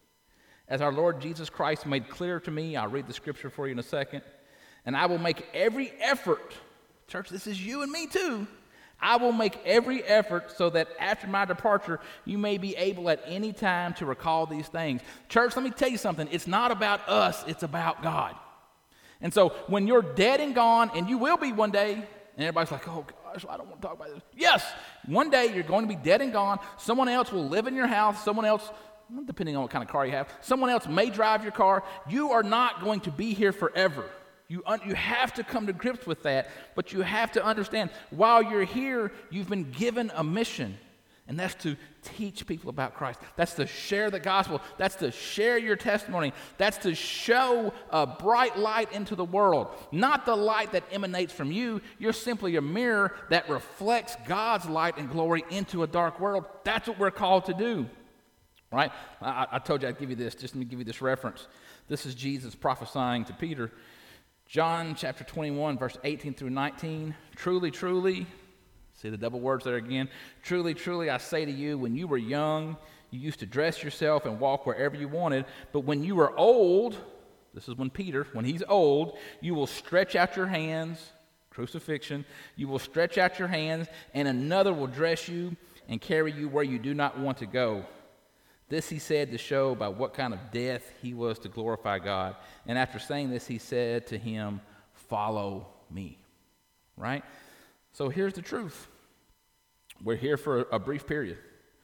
as our Lord Jesus Christ made clear to me, I'll read the Scripture for you in a second, and I will make every effort. Church, this is you and me too. I will make every effort so that after my departure, you may be able at any time to recall these things. Church, let me tell you something. It's not about us. It's about God. And so when you're dead and gone, and you will be one day, and everybody's like, oh gosh, I don't want to talk about this. Yes, one day you're going to be dead and gone. Someone else will live in your house. Someone else, depending on what kind of car you have, someone else may drive your car. You are not going to be here forever. You, un- you have to come to grips with that, but you have to understand, while you're here, you've been given a mission, and that's to teach people about Christ. That's to share the gospel. That's to share your testimony. That's to show a bright light into the world, not the light that emanates from you. You're simply a mirror that reflects God's light and glory into a dark world. That's what we're called to do, right? I, I told you I'd give you this. Just let me give you this reference. This is Jesus prophesying to Peter. John chapter twenty-one, verse eighteen through nineteen. Truly, truly, see the double words there again. Truly, truly, I say to you, when you were young, you used to dress yourself and walk wherever you wanted. But when you are old, this is when Peter, when he's old, you will stretch out your hands, crucifixion, you will stretch out your hands, and another will dress you and carry you where you do not want to go. This he said to show by what kind of death he was to glorify God. And after saying this, he said to him, follow me. Right? So here's the truth. We're here for a brief period.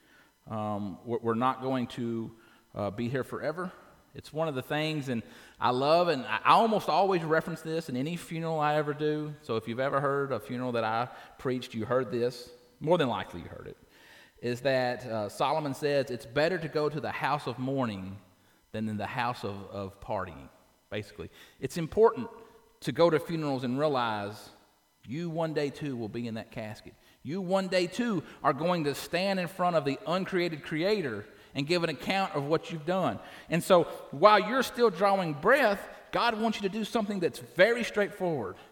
Um, we're not going to uh, be here forever. It's one of the things, and I love, and I almost always reference this in any funeral I ever do. So if you've ever heard a funeral that I preached, you heard this. More than likely you heard it. Is that uh, Solomon says it's better to go to the house of mourning than in the house of, of partying, basically. It's important to go to funerals and realize you one day too will be in that casket. You one day too are going to stand in front of the uncreated Creator and give an account of what you've done. And so while you're still drawing breath, God wants you to do something that's very straightforward. He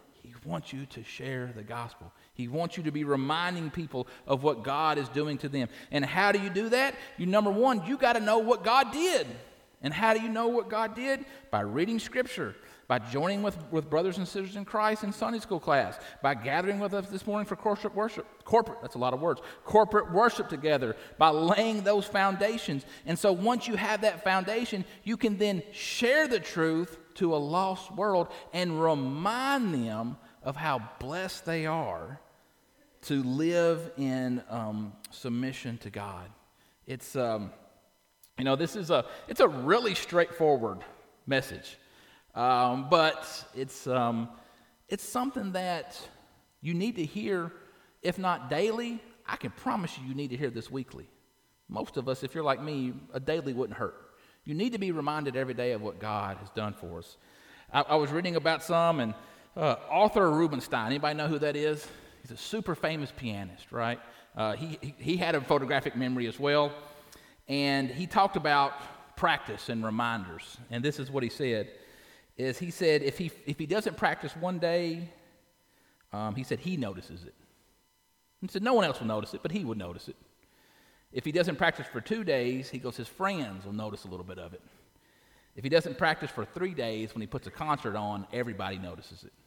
wants you to share the gospel. He wants you to be reminding people of what God is doing to them. And how do you do that? You, number one, you got to know what God did. And how do you know what God did? By reading Scripture, by joining with, with brothers and sisters in Christ in Sunday school class, by gathering with us this morning for corporate worship, corporate, that's a lot of words, corporate worship together, by laying those foundations. And so once you have that foundation, you can then share the truth to a lost world and remind them of how blessed they are to live in um, submission to God. It's, um, you know, this is a, it's a really straightforward message. Um, but it's um, it's something that you need to hear, if not daily. I can promise you, you need to hear this weekly. Most of us, if you're like me, a daily wouldn't hurt. You need to be reminded every day of what God has done for us. I, I was reading about some, and uh, Arthur Rubinstein. Anybody know who that is? He's a super famous pianist, right? Uh, he, he he had a photographic memory as well, and he talked about practice and reminders. And this is what he said. Is he said if he if he doesn't practice one day, um, he said he notices it. He said no one else will notice it, but he would notice it. If he doesn't practice for two days, he goes, his friends will notice a little bit of it. If he doesn't practice for three days, when he puts a concert on, everybody notices it.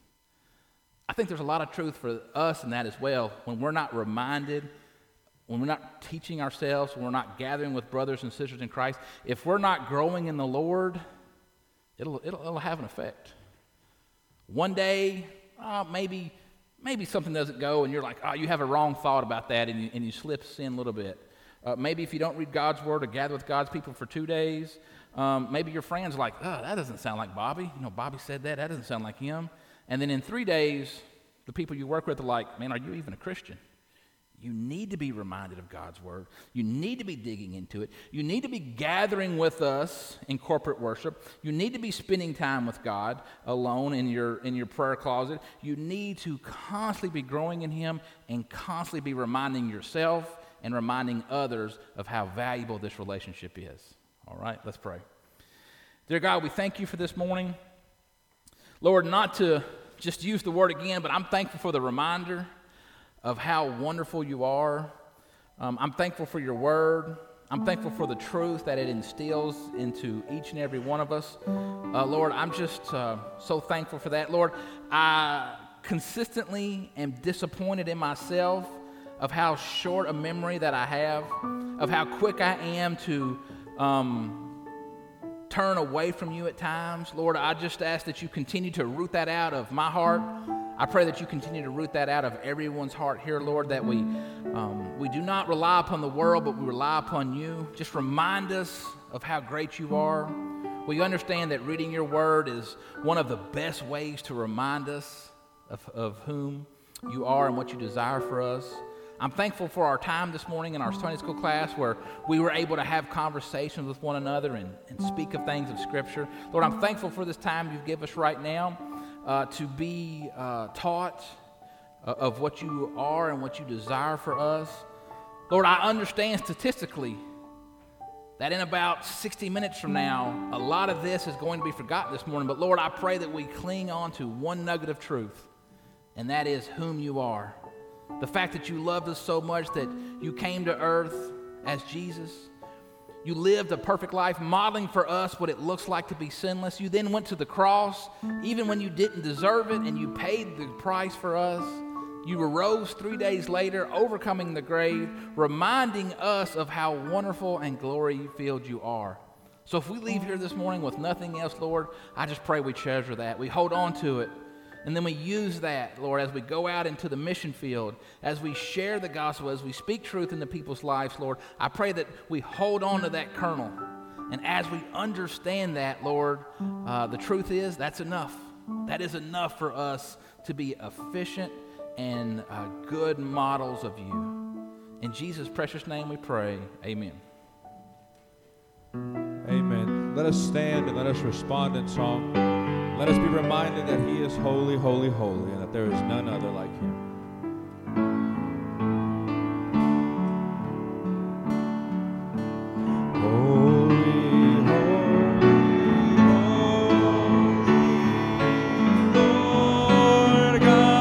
I think there's a lot of truth for us in that as well. When we're not reminded, when we're not teaching ourselves, when we're not gathering with brothers and sisters in Christ, if we're not growing in the Lord, It'll, it'll it'll have an effect. One day, uh, maybe maybe something doesn't go, and you're like, oh, you have a wrong thought about that, and you, and you slip sin a little bit. Uh, maybe if you don't read God's word or gather with God's people for two days, um, maybe your friends are like, oh, that doesn't sound like Bobby. You know, Bobby said that. That doesn't sound like him. And then in three days, the people you work with are like, man, are you even a Christian? You need to be reminded of God's word. You need to be digging into it. You need to be gathering with us in corporate worship. You need to be spending time with God alone in your in your prayer closet. You need to constantly be growing in Him and constantly be reminding yourself and reminding others of how valuable this relationship is. All right, let's pray. Dear God, we thank you for this morning. Lord, not to just use the word again, but I'm thankful for the reminder of how wonderful you are. Um, I'm thankful for your word. I'm thankful for the truth that it instills into each and every one of us. Uh, Lord, I'm just uh, so thankful for that. Lord, I consistently am disappointed in myself of how short a memory that I have, of how quick I am to um, turn away from you at times. Lord, I just ask that you continue to root that out of my heart. I pray that you continue to root that out of everyone's heart here, Lord, that we um, we do not rely upon the world, but we rely upon you. Just remind us of how great you are. We understand that reading your word is one of the best ways to remind us of, of whom you are and what you desire for us. I'm thankful for our time this morning in our Sunday school class where we were able to have conversations with one another and, and speak of things of Scripture. Lord, I'm thankful for this time you've given us right now. Uh, to be uh, taught uh, of what you are and what you desire for us. Lord, I understand statistically that in about sixty minutes from now, a lot of this is going to be forgotten this morning. But Lord, I pray that we cling on to one nugget of truth, and that is whom you are. The fact that you loved us so much that you came to earth as Jesus. You lived a perfect life, modeling for us what it looks like to be sinless. You then went to the cross, even when you didn't deserve it, and you paid the price for us. You arose three days later, overcoming the grave, reminding us of how wonderful and glory-filled you are. So if we leave here this morning with nothing else, Lord, I just pray we treasure that. We hold on to it. And then we use that, Lord, as we go out into the mission field, as we share the gospel, as we speak truth into people's lives, Lord. I pray that we hold on to that kernel. And as we understand that, Lord, uh, the truth is that's enough. That is enough for us to be efficient and uh, good models of you. In Jesus' precious name we pray. Amen. Amen. Let us stand and let us respond in song. Let us be reminded that He is holy, holy, holy, and that there is none other like Him. Holy, holy, holy, Lord God.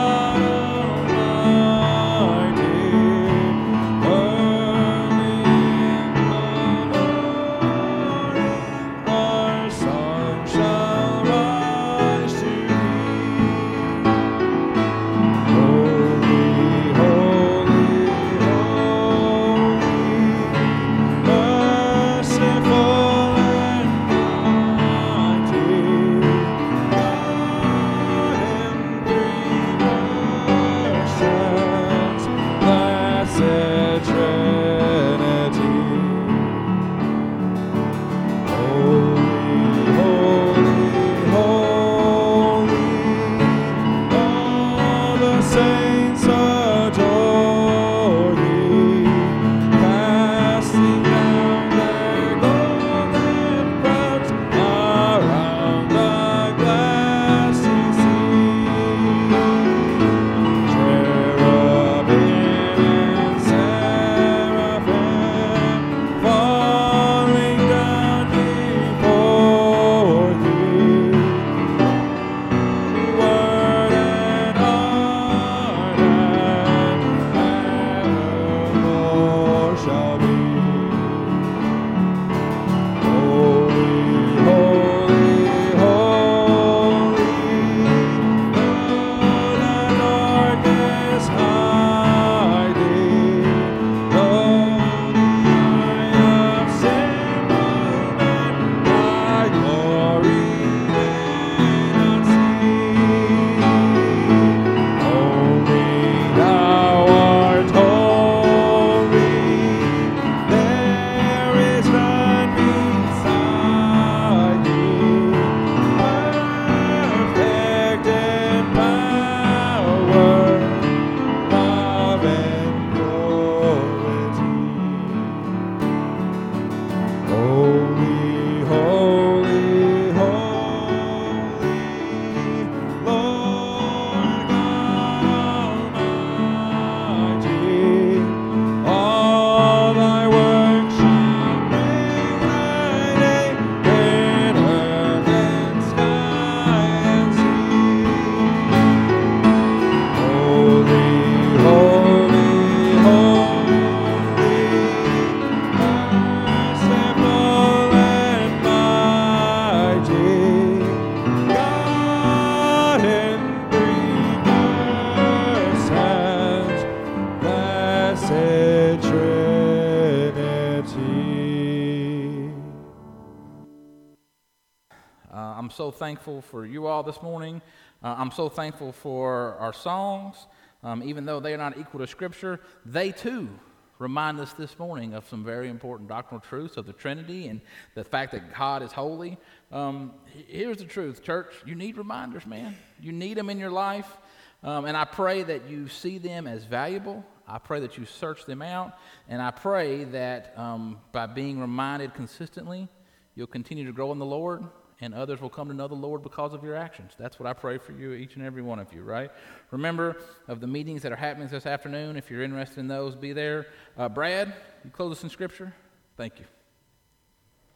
thankful for you all this morning. Uh, I'm so thankful for our songs. Um, even though they are not equal to Scripture, they too remind us this morning of some very important doctrinal truths of the Trinity and the fact that God is holy. Um, here's the truth, church. You need reminders, man. You need them in your life. Um, and I pray that you see them as valuable. I pray that you search them out. And I pray that um, by being reminded consistently, you'll continue to grow in the Lord, and others will come to know the Lord because of your actions. That's what I pray for you, each and every one of you, right? Remember of the meetings that are happening this afternoon. If you're interested in those, be there. Uh, Brad, you close us in Scripture? Thank you.